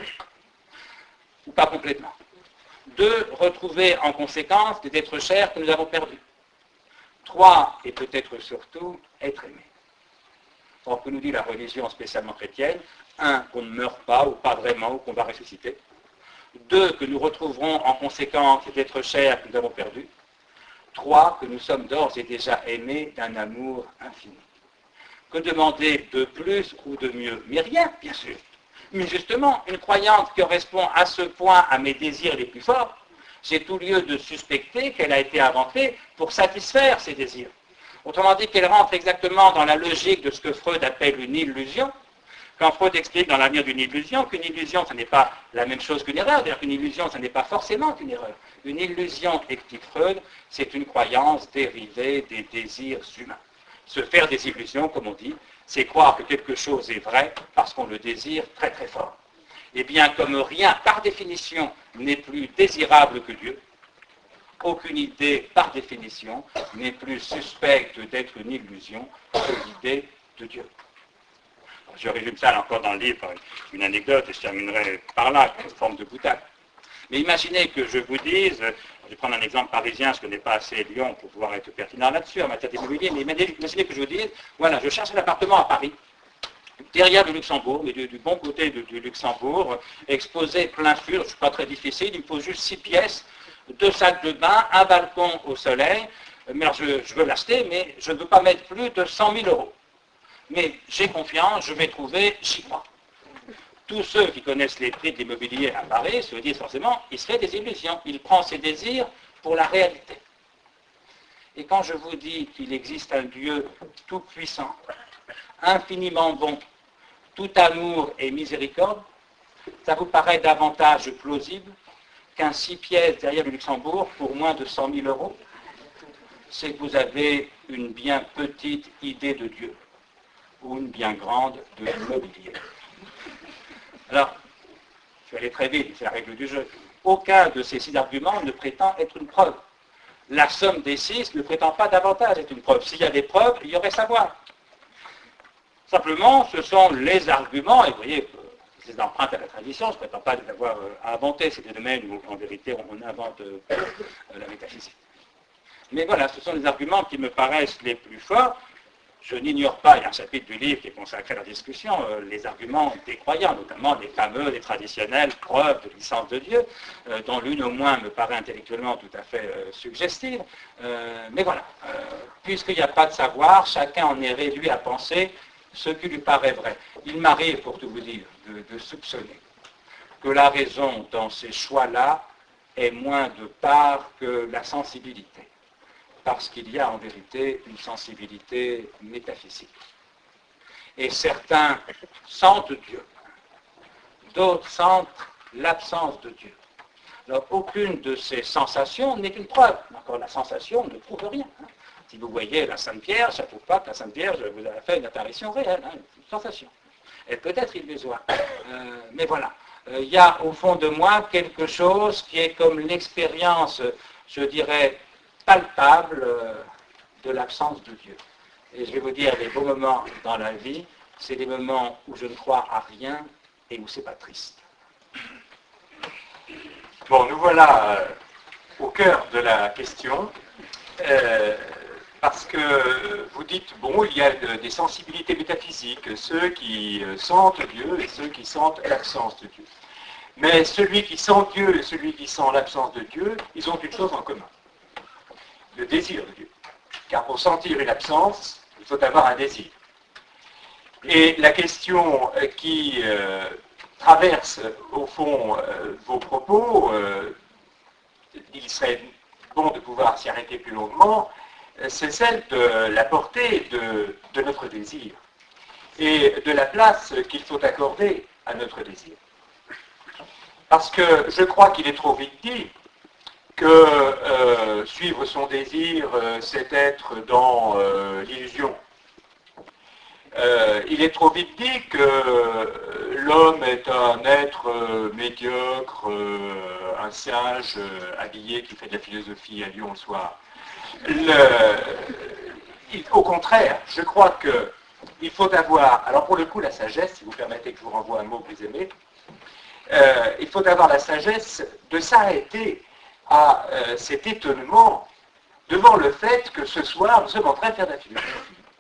Ou pas complètement. Deux, retrouver en conséquence des êtres chers que nous avons perdus. Trois, et peut-être surtout, être aimé. Or, que nous dit la religion spécialement chrétienne? Un, qu'on ne meurt pas, ou pas vraiment, ou qu'on va ressusciter. Deux, que nous retrouverons en conséquence des êtres chers que nous avons perdus. Trois, que nous sommes d'ores et déjà aimés d'un amour infini. Que demander de plus ou de mieux? Mais rien, bien sûr. Mais justement, une croyante qui correspond à ce point à mes désirs les plus forts, j'ai tout lieu de suspecter qu'elle a été inventée pour satisfaire ces désirs. Autrement dit, qu'elle rentre exactement dans la logique de ce que Freud appelle une illusion. Quand Freud explique dans l'avenir d'une illusion qu'une illusion, ce n'est pas la même chose qu'une erreur, d'ailleurs qu'une illusion, ce n'est pas forcément une erreur. Une illusion, explique Freud, c'est une croyance dérivée des désirs humains. Se faire des illusions, comme on dit, c'est croire que quelque chose est vrai parce qu'on le désire très très fort. Eh bien, comme rien, par définition, n'est plus désirable que Dieu, aucune idée, par définition, n'est plus suspecte d'être une illusion que l'idée de Dieu. Je résume ça encore dans le livre par une anecdote et je terminerai par là, une forme de boutade. Mais imaginez que je vous dise, je vais prendre un exemple parisien, je ne connais pas assez Lyon pour pouvoir être pertinent là-dessus en matière d'immobilier, mais imaginez que je vous dise, voilà, je cherche un appartement à Paris, derrière le Luxembourg, mais du, du bon côté de, du Luxembourg, exposé plein sud, je ne suis pas très difficile, il me faut juste six pièces, deux salles de bain, un balcon au soleil, mais alors je, je veux l'acheter, mais je ne veux pas mettre plus de cent mille euros. Mais j'ai confiance, je vais trouver, j'y crois. Tous ceux qui connaissent les prix de l'immobilier à Paris se disent forcément, il se fait des illusions, il prend ses désirs pour la réalité. Et quand je vous dis qu'il existe un Dieu tout-puissant, infiniment bon, tout amour et miséricorde, ça vous paraît davantage plausible qu'un six pièces derrière le Luxembourg pour moins de cent mille euros? C'est que vous avez une bien petite idée de Dieu, ou une bien grande de l'immobilier. Alors, je vais aller très vite, c'est la règle du jeu. Aucun de ces six arguments ne prétend être une preuve. La somme des six ne prétend pas davantage être une preuve. S'il y a des preuves, il y aurait savoir. Simplement, ce sont les arguments, et vous voyez, ces empreintes à la tradition, je ne prétends pas les avoir inventés, c'est des domaines où, en vérité, on invente euh, la métaphysique. Mais voilà, ce sont les arguments qui me paraissent les plus forts. Je n'ignore pas, il y a un chapitre du livre qui est consacré à la discussion, euh, les arguments des croyants, notamment les fameux, les traditionnelles preuves de l'existence de Dieu, euh, dont l'une au moins me paraît intellectuellement tout à fait euh, suggestive. Euh, mais voilà, euh, puisqu'il n'y a pas de savoir, chacun en est réduit à penser ce qui lui paraît vrai. Il m'arrive, pour tout vous dire, de, de soupçonner que la raison dans ces choix-là est moins de part que la sensibilité, parce qu'il y a en vérité une sensibilité métaphysique. Et certains sentent Dieu, d'autres sentent l'absence de Dieu. Alors aucune de ces sensations n'est une preuve. Encore, la sensation ne prouve rien. Hein. Si vous voyez la Sainte Vierge, ça ne prouve pas que la Sainte Vierge vous a fait une apparition réelle, hein, une sensation. Et peut-être illusoire. Euh, mais voilà, il euh, y a au fond de moi quelque chose qui est comme l'expérience, je dirais, palpable euh, de l'absence de Dieu. Et je vais vous dire, les beaux moments dans la vie, c'est les moments où je ne crois à rien et où c'est pas triste. Bon, nous voilà euh, au cœur de la question, euh, parce que vous dites, bon, il y a de, des sensibilités métaphysiques, ceux qui euh, sentent Dieu et ceux qui sentent l'absence de Dieu. Mais celui qui sent Dieu et celui qui sent l'absence de Dieu, ils ont une chose en commun, le désir de Dieu. Car pour sentir une absence, il faut avoir un désir. Et la question qui euh, traverse au fond euh, vos propos, euh, il serait bon de pouvoir s'y arrêter plus longuement, c'est celle de la portée de, de notre désir et de la place qu'il faut accorder à notre désir. Parce que je crois qu'il est trop vite dit que euh, suivre son désir, euh, c'est être dans euh, l'illusion. Euh, il est trop vite dit que l'homme est un être euh, médiocre, euh, un singe euh, habillé qui fait de la philosophie à Lyon le soir. Le, il, au contraire, je crois qu'il faut avoir, alors pour le coup la sagesse, si vous permettez que je vous renvoie un mot que vous aimez, euh, il faut avoir la sagesse de s'arrêter à euh, cet étonnement devant le fait que ce soir nous sommes en train de faire de la philosophie.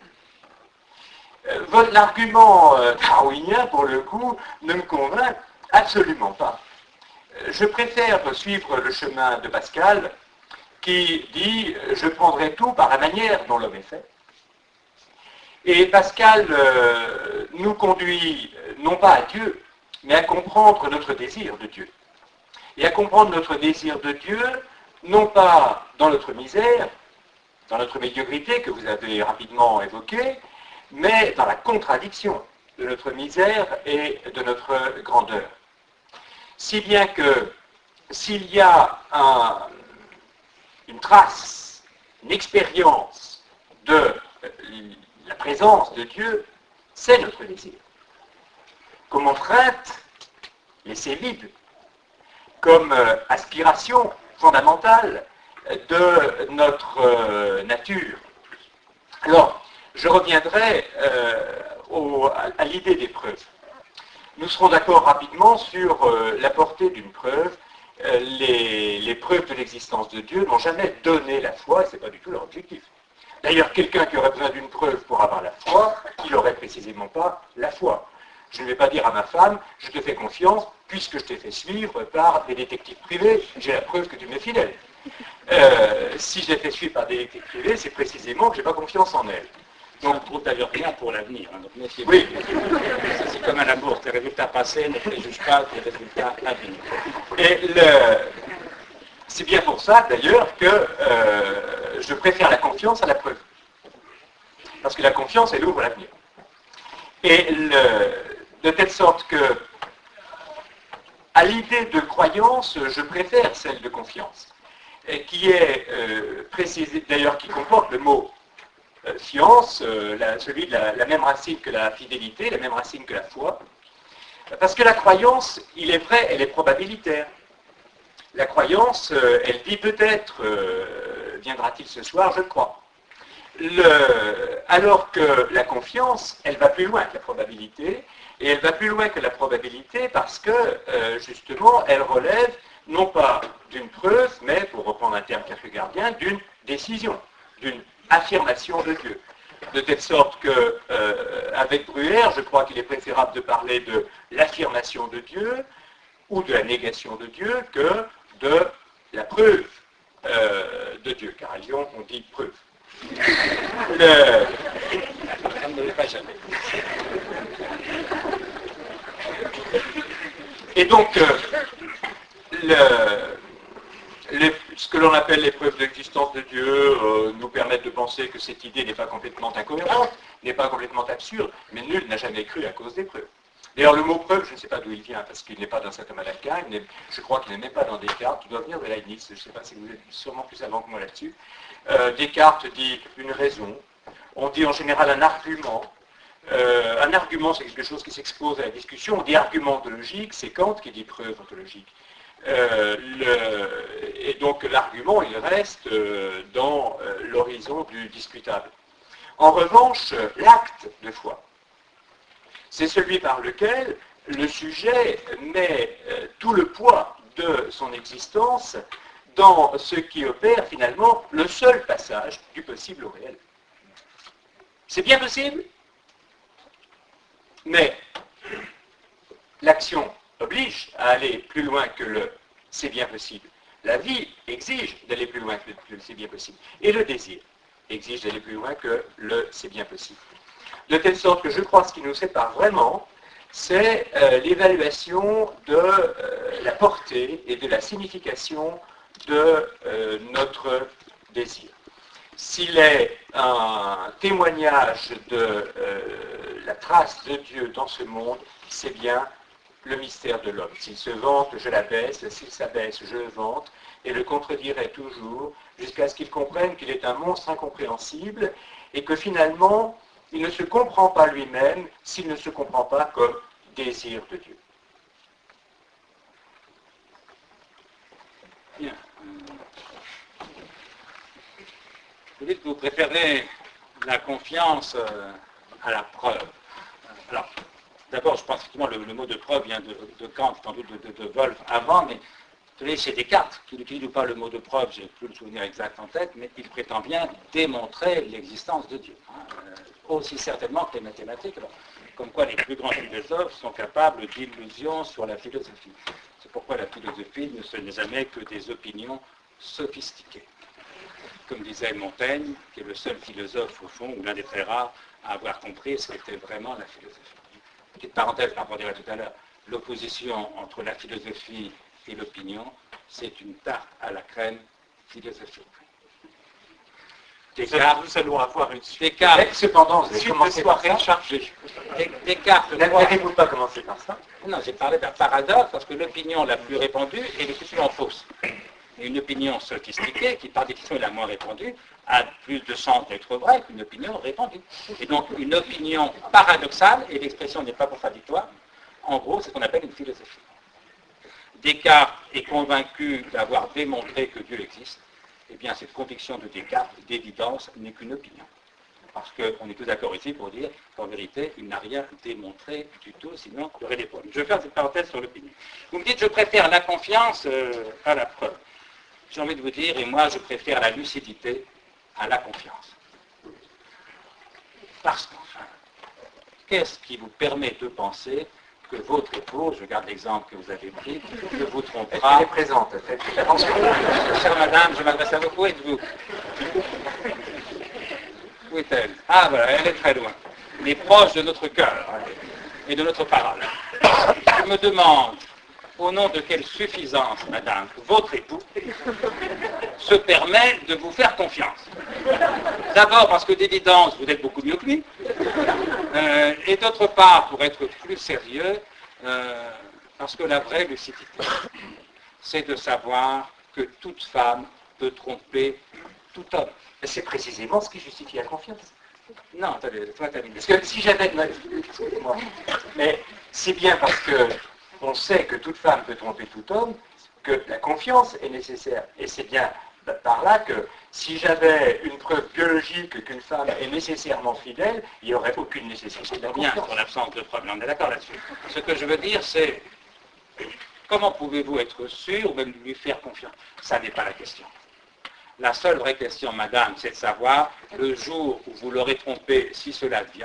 Euh, L'argument euh, darwinien, pour le coup, ne me convainc absolument pas. Euh, je préfère suivre le chemin de Pascal, qui dit « je prendrai tout par la manière dont l'homme est fait ». Et Pascal euh, nous conduit non pas à Dieu, mais à comprendre notre désir de Dieu. Et à comprendre notre désir de Dieu, non pas dans notre misère, dans notre médiocrité que vous avez rapidement évoquée, mais dans la contradiction de notre misère et de notre grandeur. Si bien que s'il y a un, une trace, une expérience de la présence de Dieu, c'est notre désir. Comme empreinte, laissez vide, comme euh, aspiration fondamentale de notre euh, nature. Alors, je reviendrai euh, au, à, à l'idée des preuves. Nous serons d'accord rapidement sur euh, la portée d'une preuve. Euh, les, les preuves de l'existence de Dieu n'ont jamais donné la foi, et ce n'est pas du tout leur objectif. D'ailleurs, quelqu'un qui aurait besoin d'une preuve pour avoir la foi, il n'aurait précisément pas la foi. Je ne vais pas dire à ma femme, je te fais confiance, puisque je t'ai fait suivre par des détectives privés, j'ai la preuve que tu m'es fidèle. Euh, si je l'ai fait suivre par des détectives privés, c'est précisément que je n'ai pas confiance en elle. Donc, on ne trouve d'ailleurs rien pour l'avenir. Hein, donc, méfiez-vous. Oui. Ça, c'est comme à la bourse. Les résultats passés ne préjugent pas des résultats à venir. Et le... c'est bien pour ça, d'ailleurs, que euh, je préfère la confiance à la preuve. Parce que la confiance, elle ouvre l'avenir. Et le... de telle sorte que, à l'idée de croyance, je préfère celle de confiance, et qui est euh, précisée, d'ailleurs, qui comporte le mot euh, science, euh, la, celui de la, la même racine que la fidélité, la même racine que la foi. Parce que la croyance, il est vrai, elle est probabilitaire. La croyance, euh, elle dit peut-être, euh, viendra-t-il ce soir, je crois. Le, alors que la confiance, elle va plus loin que la probabilité, et elle va plus loin que la probabilité parce que, euh, justement, elle relève non pas d'une preuve, mais, pour reprendre un terme kierkegaardien, d'une décision, d'une affirmation de Dieu. De telle sorte que, euh, avec Bruyère, je crois qu'il est préférable de parler de l'affirmation de Dieu, ou de la négation de Dieu, que de la preuve euh, de Dieu. Car à Lyon, on dit preuve. Le... Ça ne devait pas jamais. Et donc, euh, le, les, ce que l'on appelle les preuves d'existence de Dieu euh, nous permettent de penser que cette idée n'est pas complètement incohérente, n'est pas complètement absurde, mais nul n'a jamais cru à cause des preuves. D'ailleurs, le mot preuve, je ne sais pas d'où il vient, parce qu'il n'est pas dans Saint Thomas d'Aquin, je crois qu'il n'est même pas dans Descartes, il doit venir de Leibniz, je ne sais pas si vous êtes sûrement plus avant que moi là-dessus. Euh, Descartes dit une raison, on dit en général un argument. Euh, un argument, c'est quelque chose qui s'expose à la discussion. On dit argument ontologique, c'est Kant qui dit preuve ontologique. Euh, le, et donc l'argument, il reste euh, dans euh, l'horizon du discutable. En revanche, l'acte de foi, c'est celui par lequel le sujet met euh, tout le poids de son existence dans ce qui opère finalement le seul passage du possible au réel. C'est bien possible, mais l'action oblige à aller plus loin que le « c'est bien possible ». La vie exige d'aller plus loin que le « c'est bien possible ». Et le désir exige d'aller plus loin que le « c'est bien possible ». De telle sorte que je crois que ce qui nous sépare vraiment, c'est euh, l'évaluation de euh, la portée et de la signification de euh, notre désir. S'il est un témoignage de euh, la trace de Dieu dans ce monde, c'est bien le mystère de l'homme. S'il se vante, je l'abaisse, s'il s'abaisse, je le vante, et le contredirai toujours, jusqu'à ce qu'il comprenne qu'il est un monstre incompréhensible, et que finalement, il ne se comprend pas lui-même s'il ne se comprend pas comme désir de Dieu. Bien. Vous dites que vous préférez la confiance à la preuve. Alors, d'abord, je pense effectivement le, le mot de preuve vient de, de Kant, sans doute de, de, de Wolff avant, mais vous savez, c'est Descartes qui n'utilise pas le mot de preuve, j'ai plus le souvenir exact en tête, mais il prétend bien démontrer l'existence de Dieu. Hein, euh, aussi certainement que les mathématiques. Alors, comme quoi les plus grands philosophes sont capables d'illusions sur la philosophie. C'est pourquoi la philosophie ne n'est jamais que des opinions sophistiquées. Comme disait Montaigne, qui est le seul philosophe au fond, ou l'un des très rares, à avoir compris ce qu'était vraiment la philosophie. Petite parenthèse par rapport à tout à l'heure, l'opposition entre la philosophie et l'opinion, c'est une tarte à la crème philosophique. Descartes, nous allons avoir une suite. Descartes, Mais cependant, vous avez Suite de commencé par soirée ça. chargée. Descartes croit- N'avez-vous pas commencé par ça? Non, j'ai parlé d'un paradoxe parce que l'opinion la plus répandue est l'opinion fausse. Et une opinion sophistiquée, qui par définition est la moins répandue, a plus de chance d'être vraie qu'une opinion répandue. Et donc une opinion paradoxale, et l'expression n'est pas contradictoire, en gros c'est ce qu'on appelle une philosophie. Descartes est convaincu d'avoir démontré que Dieu existe. Eh bien cette conviction de Descartes, d'évidence, n'est qu'une opinion. Parce qu'on est tous d'accord ici pour dire qu'en vérité, il n'a rien démontré du tout, sinon il y aurait des problèmes. Je vais faire cette parenthèse sur l'opinion. Vous me dites, je préfère la confiance euh, à la preuve. J'ai envie de vous dire, et moi je préfère la lucidité à la confiance. Parce qu'enfin, qu'est-ce qui vous permet de penser que votre épouse, je garde l'exemple que vous avez pris, ne vous trompera. Elle est présente, faites attention. Chère madame, je m'adresse à vous. Où êtes-vous? Où est-elle? Ah voilà, elle est très loin. Mais proche de notre cœur et de notre parole. Je me demande, au nom de quelle suffisance, madame, votre époux se permet de vous faire confiance. D'abord parce que d'évidence, vous êtes beaucoup mieux que lui. Euh, et d'autre part, pour être plus sérieux, euh, parce que la vraie lucidité, c'est de savoir que toute femme peut tromper tout homme. Mais c'est précisément ce qui justifie la confiance. Non, attendez, toi terminer. Parce que si j'avais... Excusez-moi. Mais c'est bien parce que on sait que toute femme peut tromper tout homme que la confiance est nécessaire. Et c'est bien par là que si j'avais une preuve biologique qu'une femme est nécessairement fidèle, il n'y aurait aucune nécessité de la Bien, confiance. sur l'absence de preuve, on est d'accord là-dessus. Ce que je veux dire, c'est comment pouvez-vous être sûr ou même lui faire confiance? Ça n'est pas la question. La seule vraie question, madame, c'est de savoir, le jour où vous l'aurez trompé, si cela advient,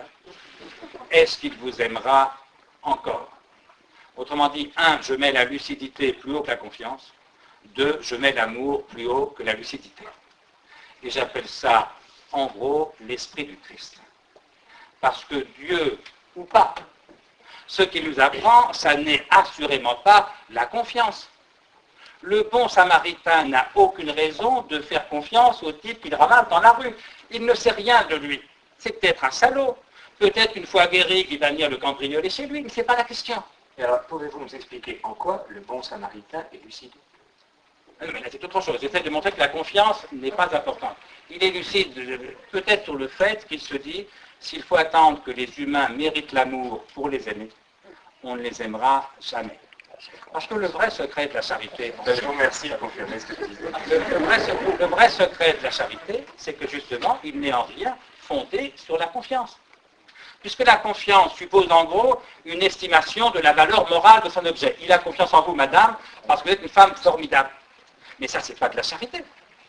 est-ce qu'il vous aimera encore? Autrement dit, un, je mets la lucidité plus haut que la confiance. Deux, je mets l'amour plus haut que la lucidité. Et j'appelle ça, en gros, l'esprit du Christ. Parce que Dieu, ou pas, ce qu'il nous apprend, ça n'est assurément pas la confiance. Le bon samaritain n'a aucune raison de faire confiance au type qu'il ramasse dans la rue. Il ne sait rien de lui. C'est peut-être un salaud. Peut-être une fois guéri, il va venir le cambrioler chez lui, mais ce n'est pas la question. Et alors, pouvez-vous nous expliquer en quoi le bon samaritain est lucide? Non, mais là, c'est autre chose. J'essaie de montrer que la confiance n'est pas importante. Il est lucide peut-être sur le fait qu'il se dit, s'il faut attendre que les humains méritent l'amour pour les aimer, on ne les aimera jamais. Parce que le vrai secret de la charité, Je vous remercie de confirmer ce que tu disais. le, le vrai, le vrai secret de la charité, c'est que justement, il n'est en rien fondé sur la confiance. Puisque la confiance suppose en gros une estimation de la valeur morale de son objet. Il a confiance en vous, madame, parce que vous êtes une femme formidable. Mais ça, c'est pas de la charité.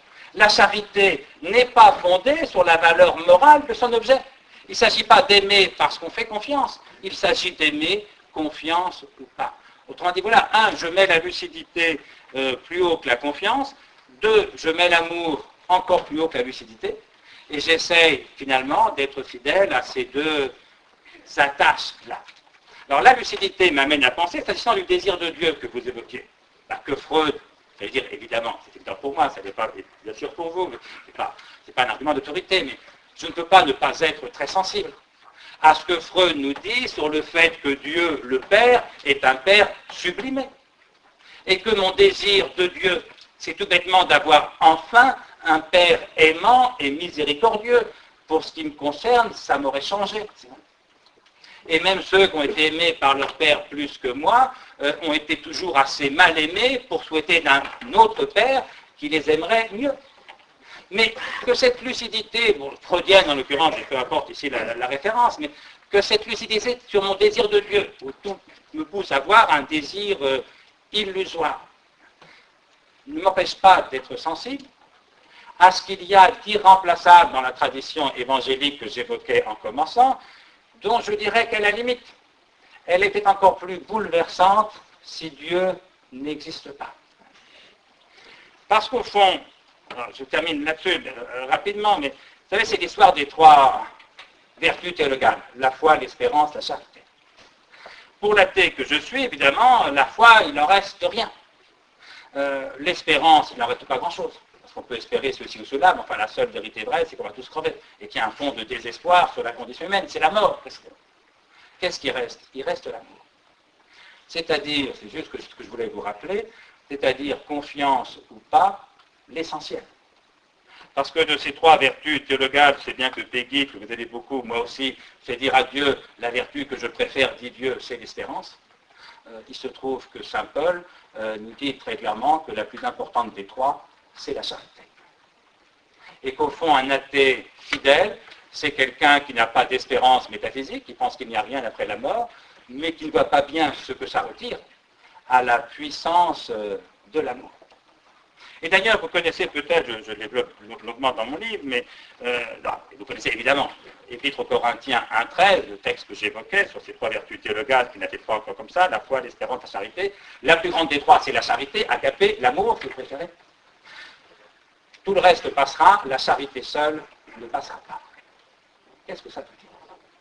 La charité n'est pas fondée sur la valeur morale de son objet. Il ne s'agit pas d'aimer parce qu'on fait confiance. Il s'agit d'aimer confiance ou pas. Autrement dit, voilà, un, je mets la lucidité euh, plus haut que la confiance. Deux, je mets l'amour encore plus haut que la lucidité. Et j'essaye finalement d'être fidèle à ces deux attaches-là. Alors la lucidité m'amène à penser, s'agissant du désir de Dieu que vous évoquiez, bah, que Freud, c'est-à-dire évidemment, c'est évident pour moi, ça n'est pas bien sûr pour vous, mais ce n'est pas, c'est pas un argument d'autorité, mais je ne peux pas ne pas être très sensible à ce que Freud nous dit sur le fait que Dieu, le Père, est un Père sublimé. Et que mon désir de Dieu, c'est tout bêtement d'avoir enfin un Père aimant et miséricordieux. Pour ce qui me concerne, ça m'aurait changé. Et même ceux qui ont été aimés par leur Père plus que moi, euh, ont été toujours assez mal aimés pour souhaiter d'un autre Père qui les aimerait mieux. Mais que cette lucidité, bon, freudienne en l'occurrence, peu importe ici la, la, la référence, mais que cette lucidité sur mon désir de Dieu, où tout me pousse à avoir un désir euh, illusoire, ne m'empêche pas d'être sensible à ce qu'il y a d'irremplaçable dans la tradition évangélique que j'évoquais en commençant, dont je dirais qu'à la limite, elle était encore plus bouleversante si Dieu n'existe pas. Parce qu'au fond, alors je termine là-dessus euh, rapidement, mais vous savez, c'est l'histoire des trois vertus théologales, la foi, l'espérance, la charité. Pour l'athée que je suis, évidemment, la foi, il n'en reste rien. Euh, l'espérance, il n'en reste pas grand-chose. Parce qu'on peut espérer ceci ou cela, mais enfin la seule vérité vraie, c'est qu'on va tous crever, et qu'il y a un fond de désespoir sur la condition humaine, c'est la mort. Qu'est-ce qui reste? Il reste l'amour. C'est-à-dire, c'est juste ce que je voulais vous rappeler, c'est-à-dire confiance ou pas, l'essentiel. Parce que de ces trois vertus théologales, c'est bien que Peggy, que vous aidez beaucoup, moi aussi, fait dire à Dieu, la vertu que je préfère, dit Dieu, c'est l'espérance. Euh, il se trouve que saint Paul euh, nous dit très clairement que la plus importante des trois, c'est la charité. Et qu'au fond, un athée fidèle, c'est quelqu'un qui n'a pas d'espérance métaphysique, qui pense qu'il n'y a rien après la mort, mais qui ne voit pas bien ce que ça retire à la puissance euh, de l'amour. Et d'ailleurs, vous connaissez peut-être, je, je développe longuement dans mon livre, mais euh, non, vous connaissez évidemment Épître aux Corinthiens un treize, le texte que j'évoquais sur ces trois vertus théologales qui n'étaient pas encore comme ça, la foi, l'espérance, la charité. La plus grande des trois, c'est la charité, agapé, l'amour, si vous préférez. Tout le reste passera, la charité seule ne passera pas. Qu'est-ce que ça veut dire?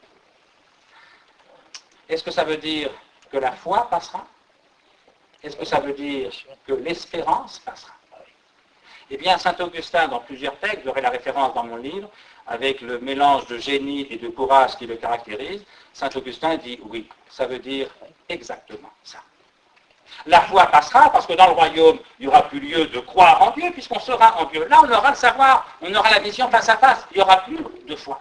Est-ce que ça veut dire que la foi passera? Est-ce que ça veut dire que l'espérance passera? Eh bien, saint Augustin, dans plusieurs textes, j'aurai la référence dans mon livre, avec le mélange de génie et de courage qui le caractérise, saint Augustin dit oui, ça veut dire exactement ça. La foi passera parce que dans le royaume, il n'y aura plus lieu de croire en Dieu puisqu'on sera en Dieu. Là, on aura le savoir, on aura la vision face à face, il n'y aura plus de foi.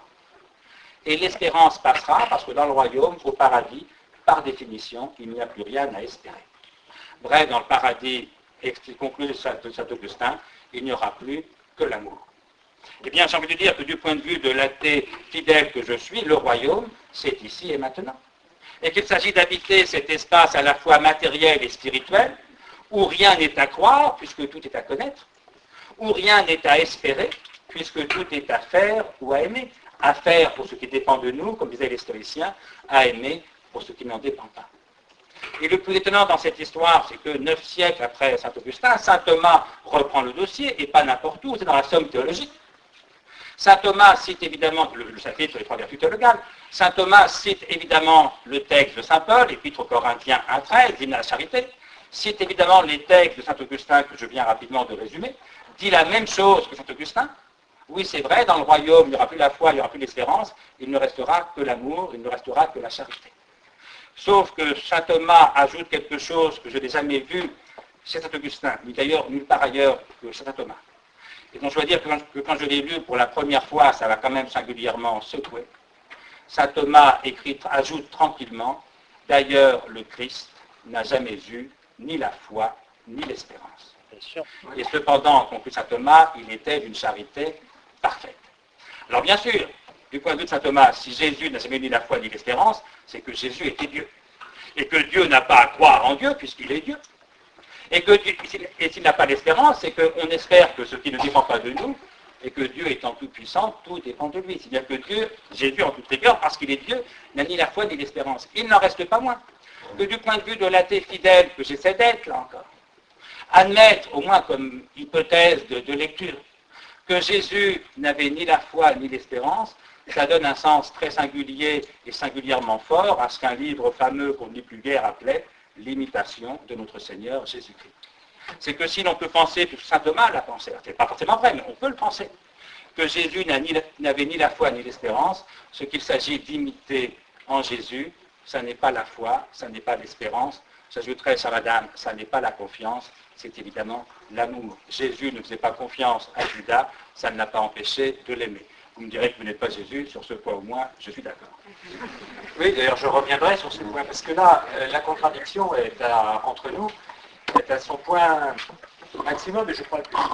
Et l'espérance passera parce que dans le royaume, au paradis, par définition, il n'y a plus rien à espérer. Bref, dans le paradis, conclut saint Augustin, il n'y aura plus que l'amour. Eh bien, j'ai envie de dire que du point de vue de l'athée fidèle que je suis, le royaume, c'est ici et maintenant. Et qu'il s'agit d'habiter cet espace à la fois matériel et spirituel, où rien n'est à croire, puisque tout est à connaître, où rien n'est à espérer, puisque tout est à faire ou à aimer. À faire pour ce qui dépend de nous, comme disaient les stoïciens, à aimer pour ce qui n'en dépend pas. Et le plus étonnant dans cette histoire, c'est que neuf siècles après saint Augustin, saint Thomas reprend le dossier, et pas n'importe où, c'est dans la Somme théologique. Saint Thomas cite évidemment le, le chapitre sur les trois vertus théologales. Saint Thomas cite évidemment le texte de saint Paul, Épître aux Corinthiens un treize, l'hymne à la charité. Cite évidemment les textes de saint Augustin que je viens rapidement de résumer. Dit la même chose que saint Augustin. Oui, c'est vrai, dans le royaume, il n'y aura plus la foi, il n'y aura plus l'espérance, il ne restera que l'amour, il ne restera que la charité. Sauf que saint Thomas ajoute quelque chose que je n'ai jamais vu chez saint Augustin, ni d'ailleurs nulle part ailleurs que chez saint Thomas. Et donc je dois dire que quand, que quand je l'ai lu pour la première fois, ça va quand même singulièrement secouer. Saint Thomas écrit, ajoute tranquillement, d'ailleurs le Christ n'a jamais eu ni la foi ni l'espérance. Et cependant, conclut saint Thomas, il était d'une charité parfaite. Alors bien sûr, du point de vue de saint Thomas, si Jésus n'a jamais eu ni la foi ni l'espérance, c'est que Jésus était Dieu. Et que Dieu n'a pas à croire en Dieu puisqu'il est Dieu. Et que Dieu, et s'il n'a pas d'espérance, c'est qu'on espère que ce qui ne dépend pas de nous, et que Dieu étant tout puissant, tout dépend de lui. C'est-à-dire que Dieu, Jésus en toute rigueur, parce qu'il est Dieu, n'a ni la foi ni l'espérance. Il n'en reste pas moins que du point de vue de l'athée fidèle que j'essaie d'être, là encore, admettre, au moins comme hypothèse de, de lecture, que Jésus n'avait ni la foi ni l'espérance, ça donne un sens très singulier et singulièrement fort à ce qu'un livre fameux qu'on ne lit plus guère appelait l'imitation de notre Seigneur Jésus-Christ. C'est que si l'on peut penser, puisque saint Thomas l'a pensé, c'est pas forcément vrai, mais on peut le penser, que Jésus n'avait ni la foi ni l'espérance, ce qu'il s'agit d'imiter en Jésus, ça n'est pas la foi, ça n'est pas l'espérance, j'ajouterais, chère madame, ça n'est pas la confiance, c'est évidemment l'amour. Jésus ne faisait pas confiance à Judas, ça ne l'a pas empêché de l'aimer. Vous me direz que vous n'êtes pas Jésus, sur ce point au moins, je suis d'accord. Oui, d'ailleurs, je reviendrai sur ce point, parce que là, la contradiction est à, entre nous est à son point maximum, et je crois le plus.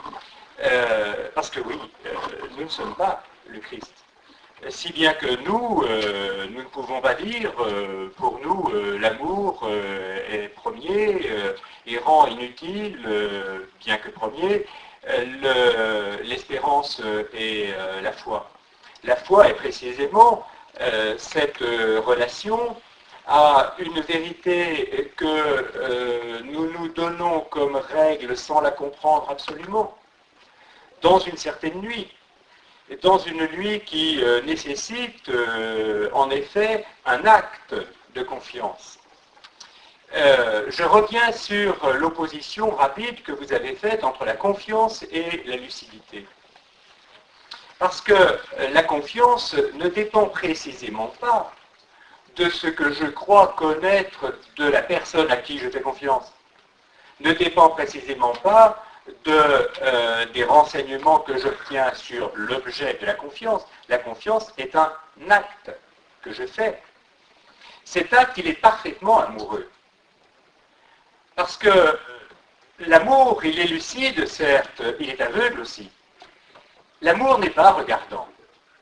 Euh, parce que oui, euh, nous ne sommes pas le Christ. Si bien que nous, euh, nous ne pouvons pas dire, euh, pour nous, euh, l'amour euh, est premier euh, et rend inutile, euh, bien que premier, euh, l'espérance euh, et euh, la foi. La foi est précisément euh, cette euh, relation à une vérité que euh, nous nous donnons comme règle sans la comprendre absolument, dans une certaine nuit. Dans une nuit qui euh, nécessite euh, en effet un acte de confiance. euh, je reviens sur l'opposition rapide que vous avez faite entre la confiance et la lucidité. Parce que la confiance ne dépend précisément pas de ce que je crois connaître de la personne à qui je fais confiance, ne dépend précisément pas de, euh, des renseignements que j'obtiens sur l'objet de la confiance. La confiance est un acte que je fais. Cet acte, il est parfaitement amoureux. Parce que l'amour, il est lucide, certes, il est aveugle aussi. L'amour n'est pas regardant.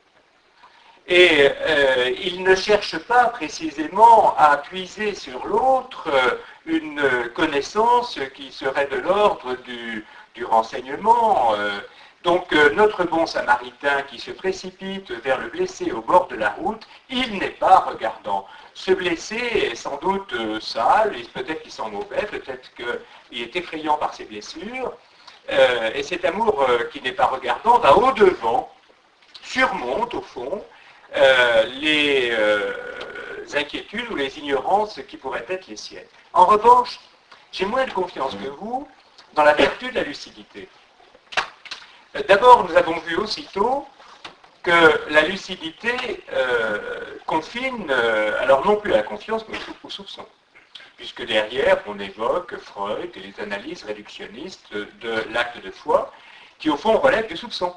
Et euh, il ne cherche pas précisément à puiser sur l'autre une connaissance qui serait de l'ordre du, du renseignement. Donc euh, notre bon samaritain qui se précipite vers le blessé au bord de la route, il n'est pas regardant. Ce blessé est sans doute euh, sale, peut-être qu'il sent mauvais, peut-être qu'il est effrayant par ses blessures, euh, et cet amour euh, qui n'est pas regardant va au-devant, surmonte au fond, Euh, les euh, inquiétudes ou les ignorances qui pourraient être les siennes. En revanche, j'ai moins de confiance que vous dans la vertu de la lucidité. Euh, D'abord, nous avons vu aussitôt que la lucidité euh, confine, euh, alors non plus à la confiance, mais au soupçon. Puisque derrière, on évoque Freud et les analyses réductionnistes de l'acte de foi, qui au fond relèvent du soupçon.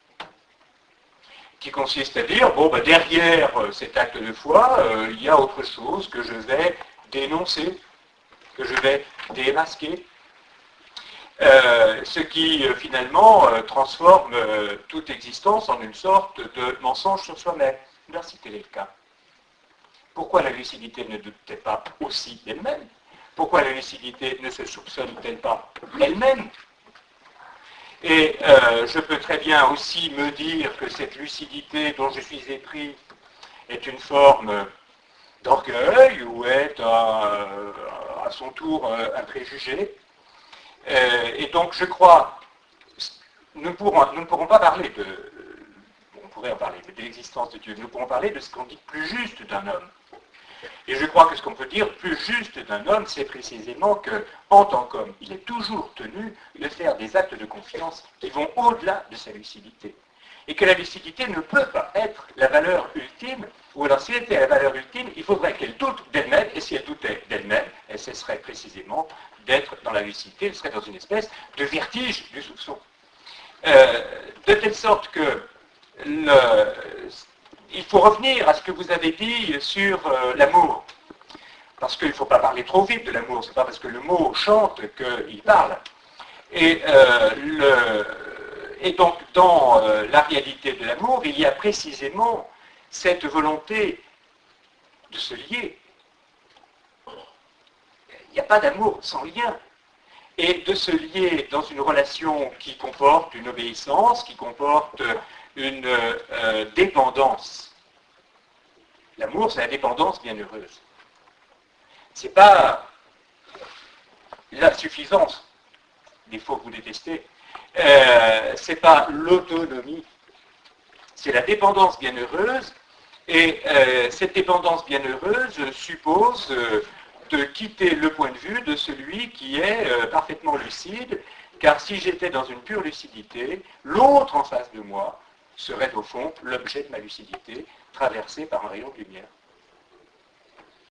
Qui consiste à dire, bon, bah, derrière euh, cet acte de foi, euh, il y a autre chose que je vais dénoncer, que je vais démasquer. Euh, ce qui, euh, finalement, euh, transforme euh, toute existence en une sorte de mensonge sur soi-même. Là, si tel est le cas. Pourquoi la lucidité ne doute-t-elle pas aussi d'elle-même? Pourquoi la lucidité ne se soupçonne-t-elle pas elle-même? Et euh, je peux très bien aussi me dire que cette lucidité dont je suis épris est une forme d'orgueil ou est à, à son tour un préjugé. Euh, et donc je crois, nous ne pourrons, nous ne pourrons pas parler de, on pourrait en parler, de l'existence de Dieu, nous pourrons parler de ce qu'on dit plus juste d'un homme. Et je crois que ce qu'on peut dire plus juste d'un homme, c'est précisément qu'en tant qu'homme, il est toujours tenu de faire des actes de confiance qui vont au-delà de sa lucidité. Et que la lucidité ne peut pas être la valeur ultime, ou alors si elle était la valeur ultime, il faudrait qu'elle doute d'elle-même, et si elle doutait d'elle-même, elle cesserait précisément d'être dans la lucidité, elle serait dans une espèce de vertige du soupçon. Euh, de telle sorte que le... il faut revenir à ce que vous avez dit sur euh, l'amour. Parce qu'il ne faut pas parler trop vite de l'amour, c'est pas parce que le mot chante qu'il parle. Et, euh, le, et donc, dans euh, la réalité de l'amour, il y a précisément cette volonté de se lier. Il n'y a pas d'amour sans lien. Et de se lier dans une relation qui comporte une obéissance, qui comporte une euh, dépendance. L'amour, c'est la dépendance bienheureuse. C'est pas la suffisance, défaut que vous détestez, euh, c'est pas l'autonomie, c'est la dépendance bienheureuse, et euh, cette dépendance bienheureuse suppose euh, de quitter le point de vue de celui qui est euh, parfaitement lucide, car si j'étais dans une pure lucidité, l'autre en face de moi serait au fond l'objet de ma lucidité, traversé par un rayon de lumière.